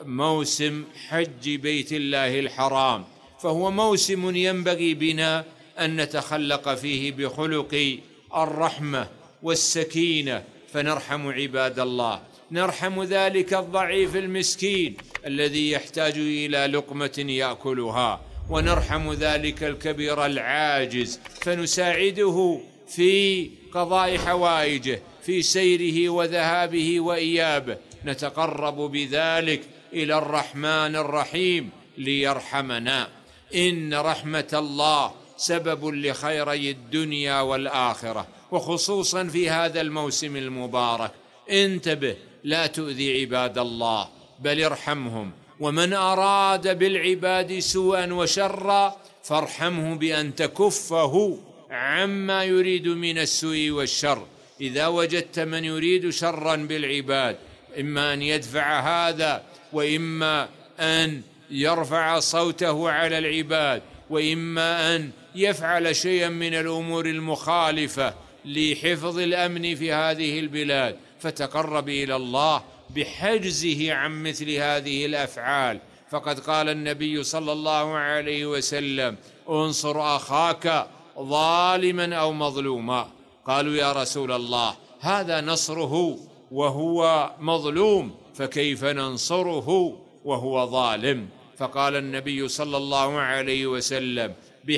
موسم حج بيت الله الحرام، فهو موسم ينبغي بنا أن نتخلق فيه بخلق الرحمة والسكينة، فنرحم عباد الله، نرحم ذلك الضعيف المسكين الذي يحتاج إلى لقمة يأكلها، ونرحم ذلك الكبير العاجز فنساعده في قضاء حوائجه، في سيره وذهابه وإيابه، نتقرب بذلك إلى الرحمن الرحيم ليرحمنا. إن رحمة الله سبب لخيري الدنيا والآخرة، وخصوصا في هذا الموسم المبارك. انتبه، لا تؤذي عباد الله بل ارحمهم، ومن أراد بالعباد سوءا وشرا فارحمه بأن تكفه عما يريد من السوء والشر. إذا وجدت من يريد شرا بالعباد، إما أن يدفع هذا، وإما أن يرفع صوته على العباد، وإما أن يفعل شيئا من الأمور المخالفة لحفظ الأمن في هذه البلاد، فتقرب إلى الله بحجزه عن مثل هذه الأفعال. فقد قال النبي صلى الله عليه وسلم: انصر أخاك ظالما أو مظلوما. قالوا: يا رسول الله، هذا نصره وهو مظلوم، فكيف ننصره وهو ظالم؟ فقال النبي صلى الله عليه وسلم: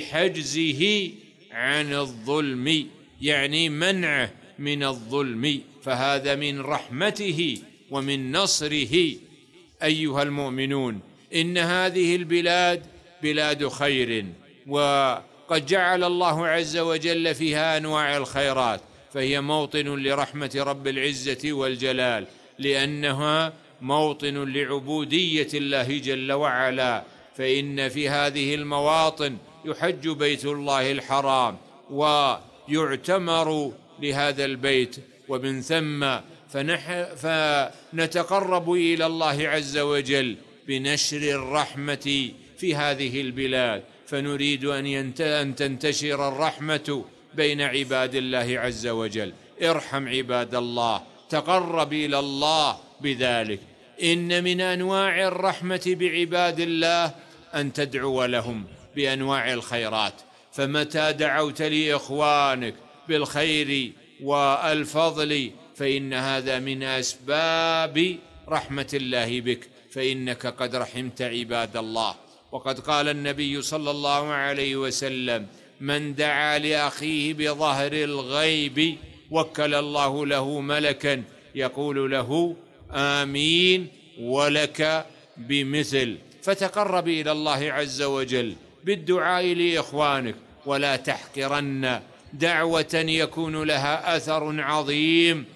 بحجزه عن الظلم، يعني منعه من الظلم، فهذا من رحمته ومن نصره. أيها المؤمنون، إن هذه البلاد بلاد خير، وقد جعل الله عز وجل فيها أنواع الخيرات، فهي موطن لرحمة رب العزة والجلال، لأنها موطن لعبودية الله جل وعلا. فإن في هذه المواطن يحج بيت الله الحرام ويعتمر لهذا البيت، ومن ثم فنتقرب إلى الله عز وجل بنشر الرحمة في هذه البلاد، فنريد أن تنتشر الرحمة بين عباد الله عز وجل. ارحم عباد الله، تقرب إلى الله بذلك. إن من أنواع الرحمة بعباد الله أن تدعو لهم بأنواع الخيرات، فمتى دعوت لإخوانك بالخير والفضل فإن هذا من أسباب رحمة الله بك، فإنك قد رحمت عباد الله. وقد قال النبي صلى الله عليه وسلم: من دعا لأخيه بظهر الغيب وكل الله له ملكا يقول له آمين ولك بمثل. فتقرب إلى الله عز وجل بالدعاء لإخوانك، ولا تحقرن دعوة يكون لها أثر عظيم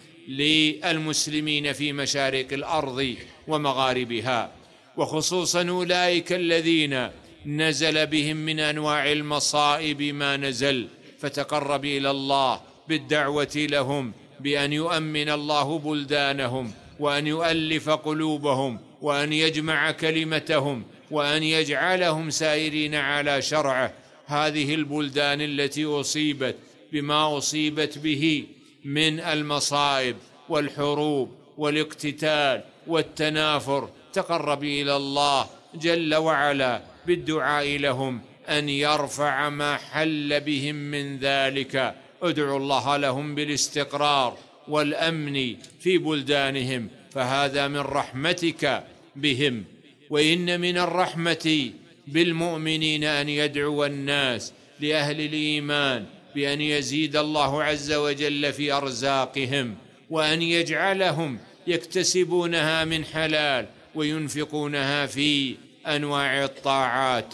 للمسلمين في مشارق الأرض ومغاربها، وخصوصا أولئك الذين نزل بهم من أنواع المصائب ما نزل. فتقرب إلى الله بالدعوة لهم بأن يؤمن الله بلدانهم، وأن يؤلف قلوبهم، وأن يجمع كلمتهم، وأن يجعلهم سائرين على شرعه. هذه البلدان التي أصيبت بما أصيبت به من المصائب والحروب والاقتتال والتنافر، تقرب إلى الله جل وعلا بالدعاء لهم أن يرفع ما حل بهم من ذلك. ادعوا الله لهم بالاستقرار والأمن في بلدانهم، فهذا من رحمتك بهم. وإن من الرحمة بالمؤمنين أن يدعو الناس لأهل الإيمان بأن يزيد الله عز وجل في أرزاقهم، وأن يجعلهم يكتسبونها من حلال وينفقونها في أنواع الطاعات.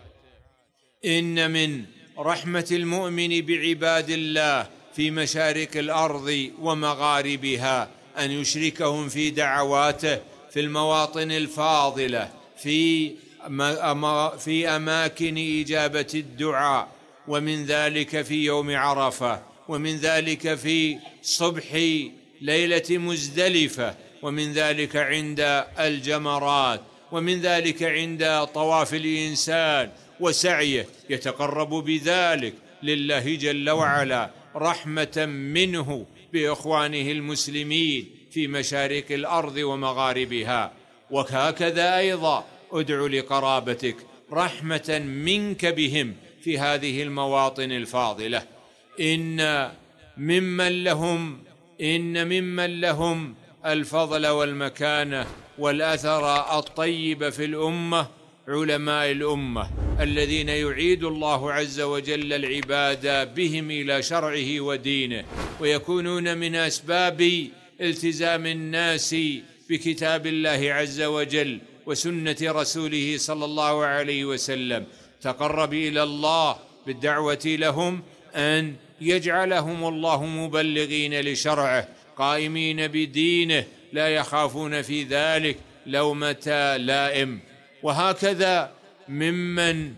إن من رحمة المؤمن بعباد الله في مشارق الأرض ومغاربها أن يشركهم في دعواته في المواطن الفاضلة، في في أماكن إجابة الدعاء، ومن ذلك في يوم عرفة، ومن ذلك في صبح ليلة مزدلفة، ومن ذلك عند الجمرات، ومن ذلك عند طواف الإنسان وسعيه، يتقرب بذلك لله جل وعلا رحمة منه بإخوانه المسلمين في مشارق الأرض ومغاربها. وهكذا أيضا ادع لقرابتك رحمة منك بهم في هذه المواطن الفاضلة. إن ممن لهم إن ممن لهم الفضل والمكانة والأثر الطيب في الأمة علماء الأمة الذين يعيد الله عز وجل العباد بهم إلى شرعه ودينه، ويكونون من أسباب التزام الناس بكتاب الله عز وجل وسنة رسوله صلى الله عليه وسلم. تقرب إلى الله بالدعوة لهم أن يجعلهم الله مبلغين لشرعه قائمين بدينه لا يخافون في ذلك لومة لائم. وهكذا ممن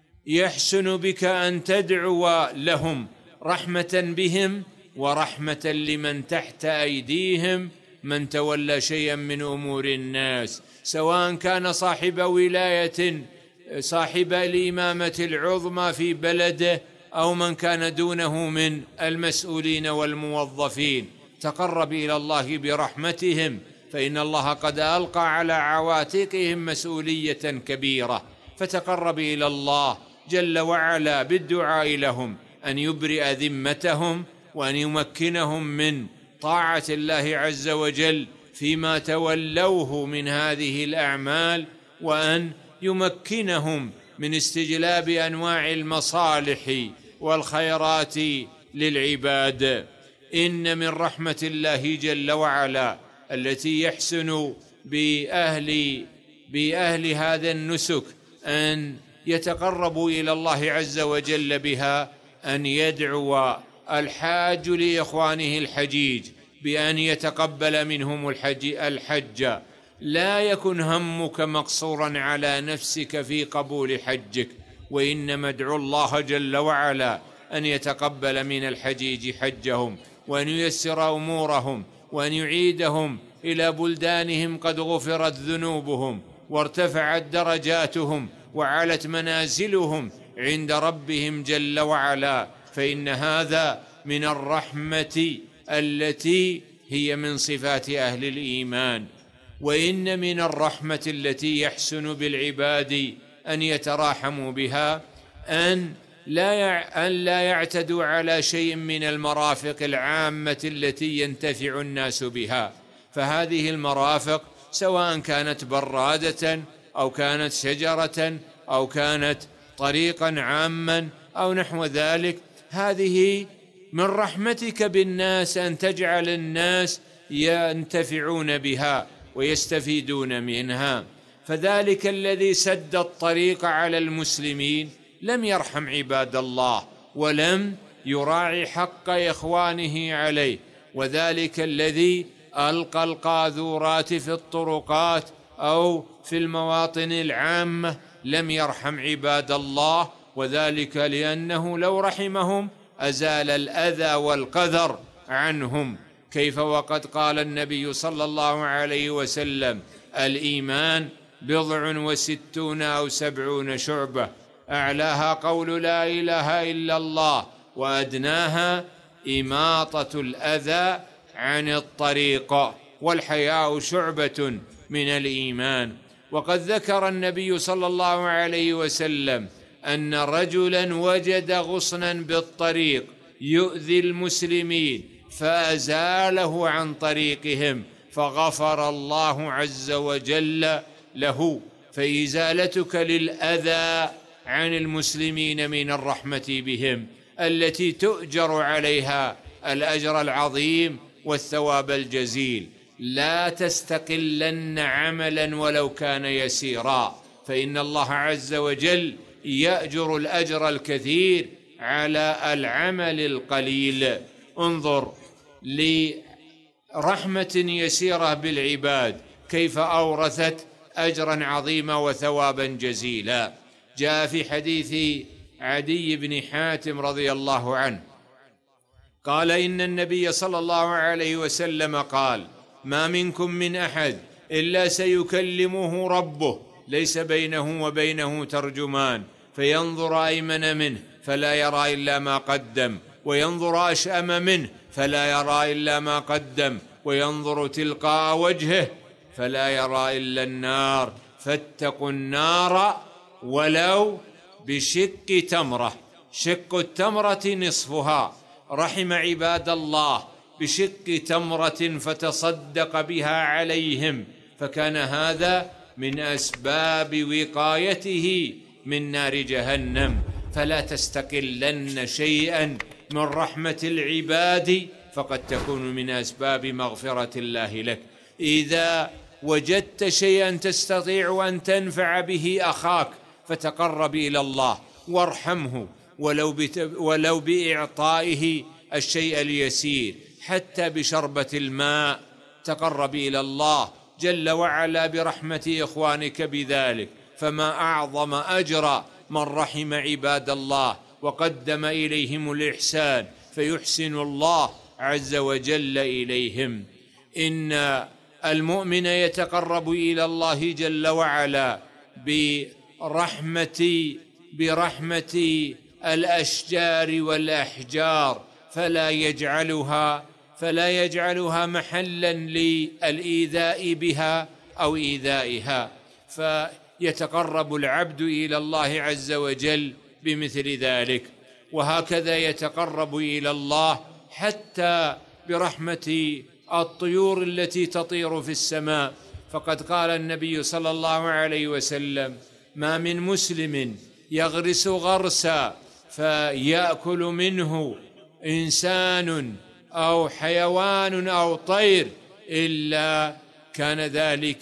يحسن بك أن تدعو لهم رحمة بهم ورحمة لمن تحت أيديهم من تولى شيئا من أمور الناس، سواء كان صاحب ولاية صاحب الإمامة العظمى في بلده أو من كان دونه من المسؤولين والموظفين. تقرب إلى الله برحمتهم، فإن الله قد ألقى على عواتقهم مسؤولية كبيرة، فتقرب إلى الله جل وعلا بالدعاء لهم أن يبرئ ذمتهم وأن يمكنهم من طاعة الله عز وجل فيما تولوه من هذه الأعمال، وأن يمكنهم من استجلاب أنواع المصالح والخيرات للعباد. إن من رحمة الله جل وعلا التي يحسن بأهل, بأهل هذا النسك أن يتقربوا إلى الله عز وجل بها أن يدعو الحاج لإخوانه الحجيج بأن يتقبل منهم الحج, الحج لا يكن همك مقصورا على نفسك في قبول حجك، وإنما ادعو الله جل وعلا أن يتقبل من الحجيج حجهم وأن ييسر أمورهم وأن يعيدهم إلى بلدانهم قد غفرت ذنوبهم وارتفعت درجاتهم وعلت منازلهم عند ربهم جل وعلا، فإن هذا من الرحمة التي هي من صفات أهل الإيمان. وإن من الرحمة التي يحسن بالعباد أن يتراحموا بها أن لا أن لا يعتدوا على شيء من المرافق العامة التي ينتفع الناس بها، فهذه المرافق سواء كانت برادة أو كانت شجرة أو كانت طريقا عاما أو نحو ذلك، هذه من رحمتك بالناس أن تجعل الناس ينتفعون بها ويستفيدون منها. فذلك الذي سد الطريق على المسلمين لم يرحم عباد الله ولم يراعي حق إخوانه عليه، وذلك الذي ألقى القاذورات في الطرقات أو في المواطن العامة لم يرحم عباد الله، وذلك لأنه لو رحمهم أزال الأذى والقذر عنهم. كيف وقد قال النبي صلى الله عليه وسلم: الإيمان بضع وستون أو سبعون شعبة، أعلاها قول لا إله إلا الله، وأدناها إماطة الأذى عن الطريق، والحياء شعبة من الإيمان. وقد ذكر النبي صلى الله عليه وسلم أن رجلا وجد غصنا بالطريق يؤذي المسلمين فأزاله عن طريقهم فغفر الله عز وجل له. فإزالتك للأذى عن المسلمين من الرحمة بهم التي تؤجر عليها الأجر العظيم والثواب الجزيل. لا تستقلن عملا ولو كان يسيرا، فإن الله عز وجل يأجر الأجر الكثير على العمل القليل. انظر لرحمة يسيرة بالعباد كيف أورثت أجرا عظيما وثوابا جزيلا. جاء في حديث عدي بن حاتم رضي الله عنه قال: إن النبي صلى الله عليه وسلم قال: ما منكم من أحد إلا سيكلمه ربه ليس بينه وبينه ترجمان، فينظر أيمن منه فلا يرى إلا ما قدم، وينظر أشأم منه فلا يرى إلا ما قدم، وينظر تلقاء وجهه فلا يرى إلا النار، فاتقوا النار ولو بشق تمرة، شق التمرة نصفها، رحم عباد الله بشق تمرة فتصدق بها عليهم، فكان هذا من أسباب وقايته من نار جهنم. فلا تستقلن شيئا من رحمة العباد، فقد تكون من أسباب مغفرة الله لك. إذا وجدت شيئا تستطيع أن تنفع به أخاك فتقرب إلى الله وارحمه، ولو, ولو بإعطائه الشيء اليسير، حتى بشربة الماء تقرب إلى الله جل وعلا برحمة إخوانك بذلك. فما أعظم أجر من رحم عباد الله وقدم إليهم الإحسان، فيحسن الله عز وجل إليهم. إن المؤمن يتقرب إلى الله جل وعلا برحمة برحمة الأشجار والأحجار، فلا يجعلها فلا يجعلها محلا للإيذاء بها أو إيذائها، فيتقرب العبد إلى الله عز وجل بمثل ذلك. وهكذا يتقرب إلى الله حتى برحمة الطيور التي تطير في السماء، فقد قال النبي صلى الله عليه وسلم: ما من مسلم يغرس غرسا فيأكل منه إنسان أو حيوان أو طير إلا كان ذلك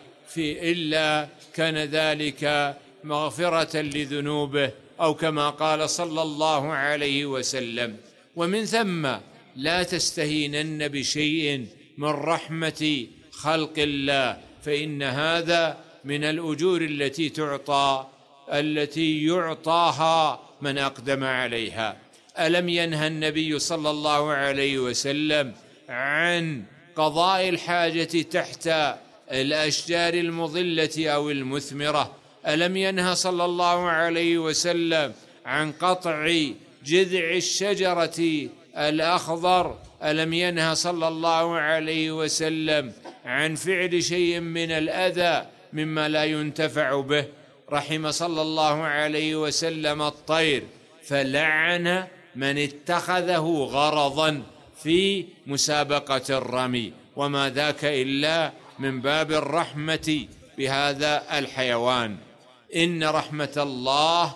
في إلا كان ذلك مغفرة لذنوبه، أو كما قال صلى الله عليه وسلم. ومن ثم لا تستهينن بشيء من رحمة خلق الله، فإن هذا من الأجور التي تعطى التي يعطاها من أقدم عليها. ألم ينهى النبي صلى الله عليه وسلم عن قضاء الحاجة تحت الأشجار المظلة أو المثمرة؟ ألم ينهى صلى الله عليه وسلم عن قطع جذع الشجرة الأخضر؟ ألم ينهى صلى الله عليه وسلم عن فعل شيء من الأذى مما لا ينتفع به؟ رحم صلى الله عليه وسلم الطير، فلعن من اتخذه غرضا في مسابقة الرمي، وما ذاك إلا من باب الرحمة بهذا الحيوان. إن رحمة الله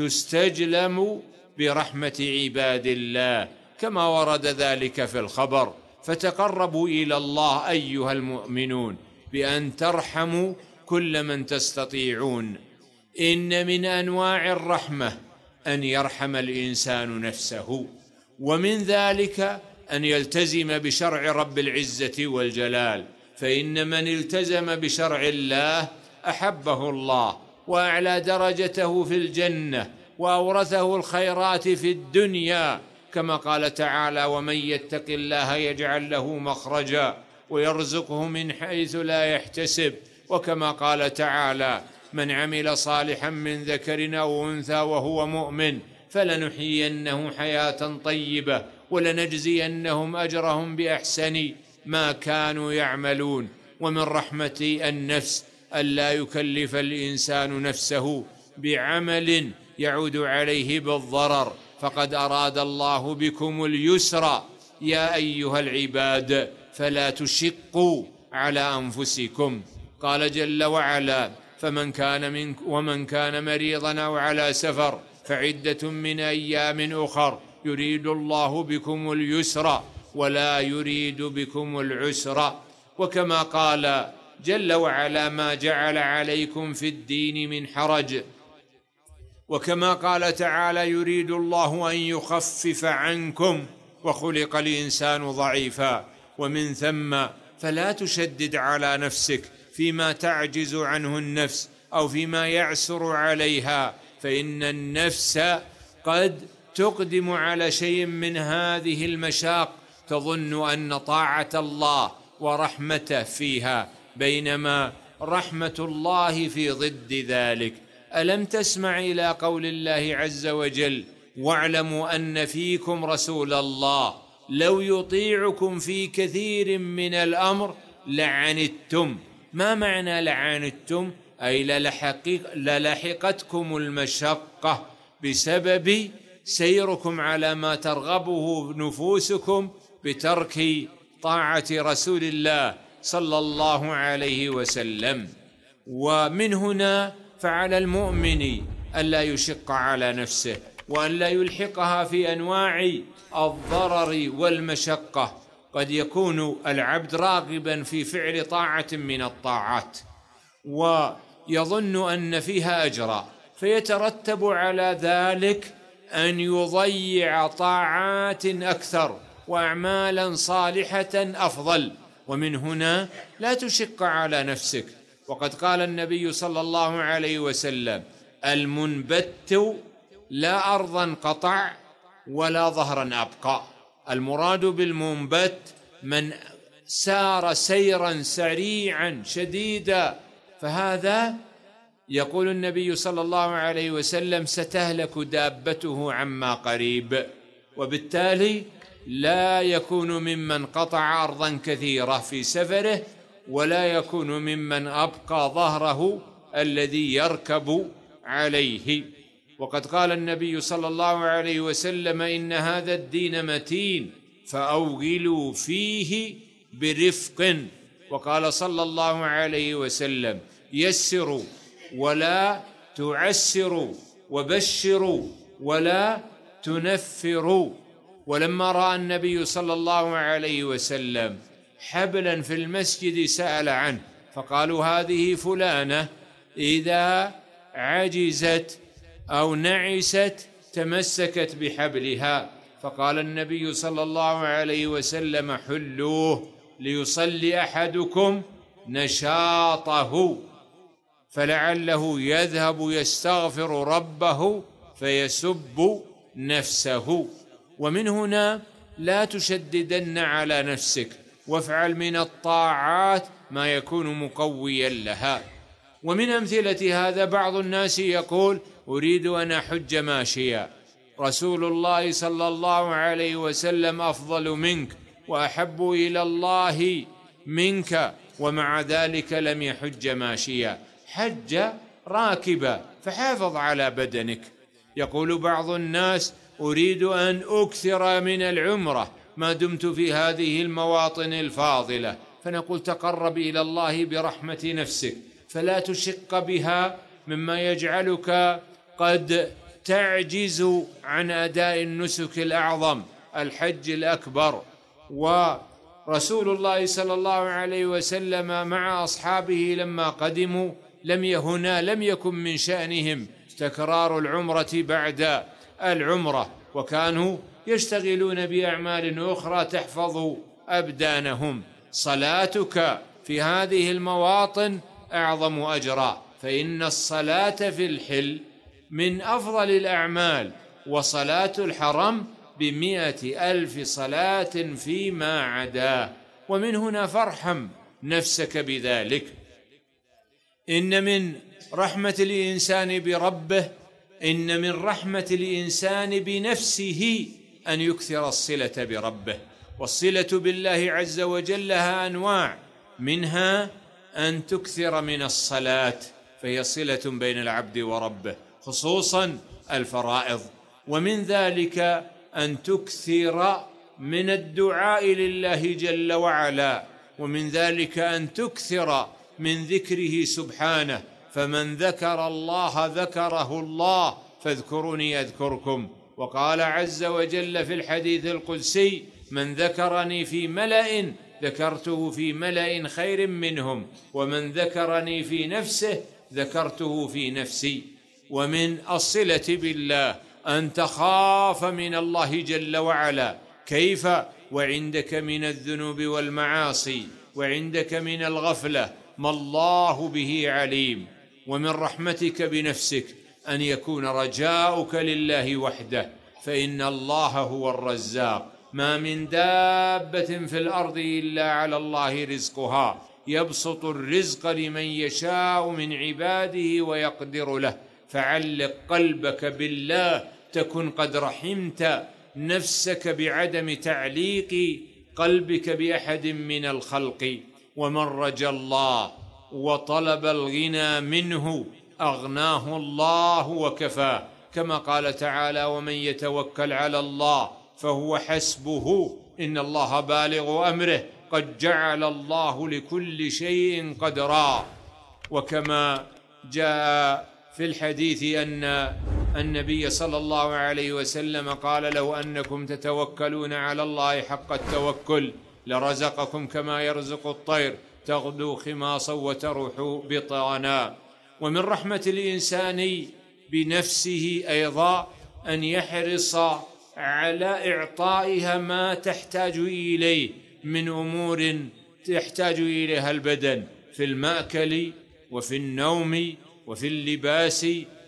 تستجلم برحمة عباد الله كما ورد ذلك في الخبر. فتقربوا إلى الله أيها المؤمنون بأن ترحموا كل من تستطيعون. إن من أنواع الرحمة أن يرحم الإنسان نفسه، ومن ذلك أن يلتزم بشرع رب العزة والجلال، فإن من التزم بشرع الله أحبه الله وأعلى درجته في الجنة وأورثه الخيرات في الدنيا، كما قال تعالى: ومن يتق الله يجعل له مخرجا ويرزقه من حيث لا يحتسب. وكما قال تعالى: من عمل صالحا من ذكر أو أنثى وهو مؤمن فلنحيينه حياة طيبة ولنجزينهم أجرهم بأحسن ما كانوا يعملون. ومن رحمة النفس ألا يكلف الإنسان نفسه بعمل يعود عليه بالضرر، فقد أراد الله بكم اليسر يا أيها العباد فلا تشقوا على أنفسكم. قال جل وعلا: فمن كان منك ومن كان مريضا أو على سفر فعدة من أيام أخر يريد الله بكم اليسر ولا يريد بكم العسر. وكما قال جل وعلا: ما جعل عليكم في الدين من حرج. وكما قال تعالى: يريد الله أن يخفف عنكم وخلق الإنسان ضعيفا. ومن ثم فلا تشدد على نفسك فيما تعجز عنه النفس أو فيما يعسر عليها، فإن النفس قد تقدم على شيء من هذه المشاق تظن أن طاعة الله ورحمته فيها، بينما رحمة الله في ضد ذلك. ألم تسمع إلى قول الله عز وجل: واعلموا أن فيكم رسول الله لو يطيعكم في كثير من الأمر لعنتم. ما معنى لعنتم؟ أي للحقتكم المشقة بسبب سيركم على ما ترغبه نفوسكم بترك طاعة رسول الله صلى الله عليه وسلم. ومن هنا فعلى المؤمن ألا يشق على نفسه وأن لا يلحقها في أنواع الضرر والمشقة. قد يكون العبد راغبا في فعل طاعة من الطاعات ويظن أن فيها أجرا، فيترتب على ذلك أن يضيع طاعات أكثر وأعمالا صالحة أفضل، ومن هنا لا تشق على نفسك. وقد قال النبي صلى الله عليه وسلم: المنبت لا أرضا قطع ولا ظهرا أبقى. المراد بالمنبت من سار سيرا سريعا شديدا، فهذا يقول النبي صلى الله عليه وسلم: ستهلك دابته عما قريب، وبالتالي لا يكون ممن قطع أرضا كثيرة في سفره، ولا يكون ممن أبقى ظهره الذي يركب عليه. وقد قال النبي صلى الله عليه وسلم: إن هذا الدين متين فأوغلوا فيه برفق. وقال صلى الله عليه وسلم: يسروا ولا تعسروا، وبشروا ولا تنفروا. ولما رأى النبي صلى الله عليه وسلم حبلا في المسجد سأل عنه، فقالوا: هذه فلانة إذا عجزت أو نعست تمسكت بحبلها. فقال النبي صلى الله عليه وسلم: حلوه ليصلي أحدكم نشاطه، فلعله يذهب يستغفر ربه فيسب نفسه. ومن هنا لا تشددن على نفسك، وافعل من الطاعات ما يكون مقويا لها. ومن أمثلة هذا بعض الناس يقول: أريد أن أحج ماشيا، رسول الله صلى الله عليه وسلم أفضل منك وأحب إلى الله منك، ومع ذلك لم يحج ماشيا، حج راكبا، فحافظ على بدنك. يقول بعض الناس: أريد أن أكثر من العمرة ما دمت في هذه المواطن الفاضلة، فنقول: تقرب إلى الله برحمة نفسك، فلا تشق بها مما يجعلك قد تعجز عن أداء النسك الأعظم، الحج الأكبر. ورسول الله صلى الله عليه وسلم مع أصحابه لما قدموا لم هنا لم يكن من شأنهم تكرار العمرة بعد العمرة، وكانوا يشتغلون بأعمال أخرى تحفظ أبدانهم. صلاتك في هذه المواطن أعظم أجرا، فإن الصلاة في الحل من أفضل الأعمال، وصلاة الحرم بمئة ألف صلاة فيما عداه. ومن هنا فارحم نفسك بذلك. إن من رحمة الإنسان بربه إن من رحمة الإنسان بنفسه أن يكثر الصلة بربه. والصلة بالله عز وجل لها أنواع، منها أن تكثر من الصلاة، فهي صلة بين العبد وربه، خصوصا الفرائض. ومن ذلك أن تكثر من الدعاء لله جل وعلا، ومن ذلك أن تكثر من ذكره سبحانه، فمن ذكر الله ذكره الله، فاذكروني أذكركم. وقال عز وجل في الحديث القدسي: من ذكرني في ملأ ذكرته في ملأ خير منهم، ومن ذكرني في نفسه ذكرته في نفسي. ومن الصلة بالله أن تخاف من الله جل وعلا، كيف وعندك من الذنوب والمعاصي، وعندك من الغفلة ما الله به عليم. ومن رحمتك بنفسك أن يكون رجاؤك لله وحده، فإن الله هو الرزاق، ما من دابة في الأرض إلا على الله رزقها، يبسط الرزق لمن يشاء من عباده ويقدر له. فعلق قلبك بالله تكن قد رحمت نفسك بعدم تعليق قلبك بأحد من الخلق. ومن رجا الله وطلب الغنى منه أغناه الله وكفاه، كما قال تعالى: ومن يتوكل على الله فهو حسبه إن الله بالغ أمره قد جعل الله لكل شيء قدرا. وكما جاء في الحديث أن النبي صلى الله عليه وسلم قال: لو أنكم تتوكلون على الله حق التوكل لرزقكم كما يرزق الطير تغدو خماصا وتروح بطانا. ومن رحمة الإنسان بنفسه أيضا أن يحرص على إعطائها ما تحتاج إليه من أمور تحتاج إليها البدن في المأكل وفي النوم وفي اللباس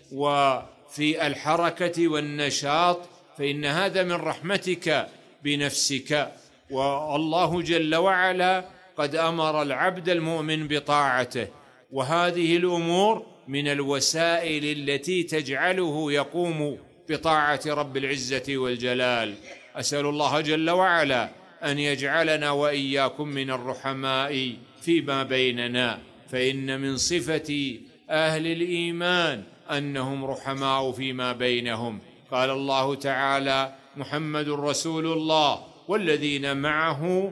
وفي الحركة والنشاط، فإن هذا من رحمتك بنفسك. والله جل وعلا قد أمر العبد المؤمن بطاعته، وهذه الأمور من الوسائل التي تجعله يقوم بطاعة رب العزة والجلال. أسأل الله جل وعلا أن يجعلنا وإياكم من الرحماء فيما بيننا، فإن من صفة أهل الإيمان أنهم رحماء فيما بينهم. قال الله تعالى: محمد رسول الله والذين معه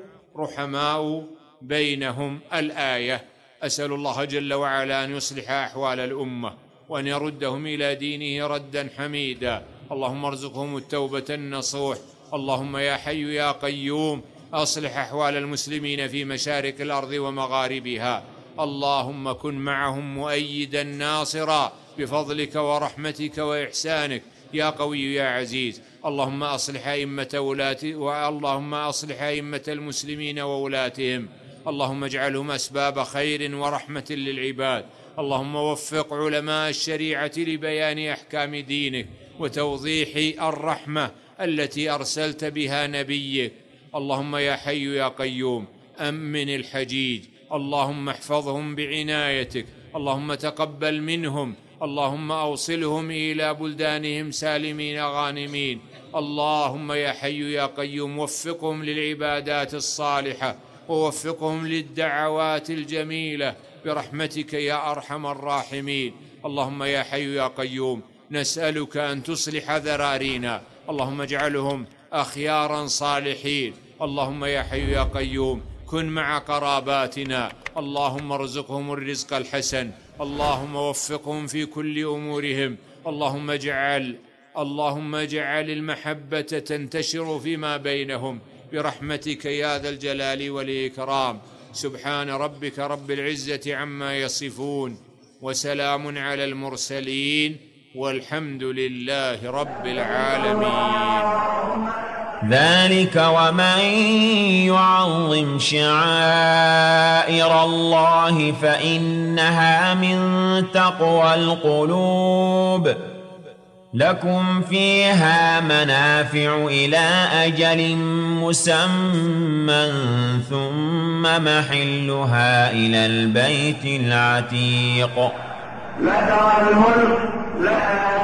رحماء بينهم، الآية. أسأل الله جل وعلا أن يصلح أحوال الأمة وأن يردهم إلى دينه ردا حميدا. اللهم ارزقهم التوبة النصوح. اللهم يا حي يا قيوم أصلح أحوال المسلمين في مشارق الأرض ومغاربها. اللهم كن معهم مؤيدا ناصرا بفضلك ورحمتك وإحسانك يا قوي يا عزيز. اللهم أصلح أئمة ولاة اللهم أصلح أئمة المسلمين وولاتهم، اللهم اجعلهم أسباب خير ورحمة للعباد. اللهم وفق علماء الشريعة لبيان أحكام دينك وتوضيح الرحمة التي أرسلت بها نبيك. اللهم يا حي يا قيوم أمن الحجيج، اللهم احفظهم بعنايتك، اللهم تقبل منهم، اللهم أوصلهم إلى بلدانهم سالمين غانمين. اللهم يا حي يا قيوم وفقهم للعبادات الصالحة ووفقهم للدعوات الجميلة برحمتك يا أرحم الراحمين. اللهم يا حي يا قيوم نسألك أن تصلح ذرارينا، اللهم اجعلهم أخيارا صالحين. اللهم يا حي يا قيوم كن مع قراباتنا، اللهم ارزقهم الرزق الحسن، اللهم وفقهم في كل أمورهم. اللهم اجعل اللهم اجعل المحبة تنتشر فيما بينهم برحمتك يا ذا الجلال والإكرام. سبحان ربك رب العزة عما يصفون، وسلام على المرسلين، والحمد لله رب العالمين. ذلك ومن يعظم شعائر الله فإنها من تقوى القلوب. لكم فيها منافع إلى أجل مسمى ثم محلها إلى البيت العتيق. لك الملك لا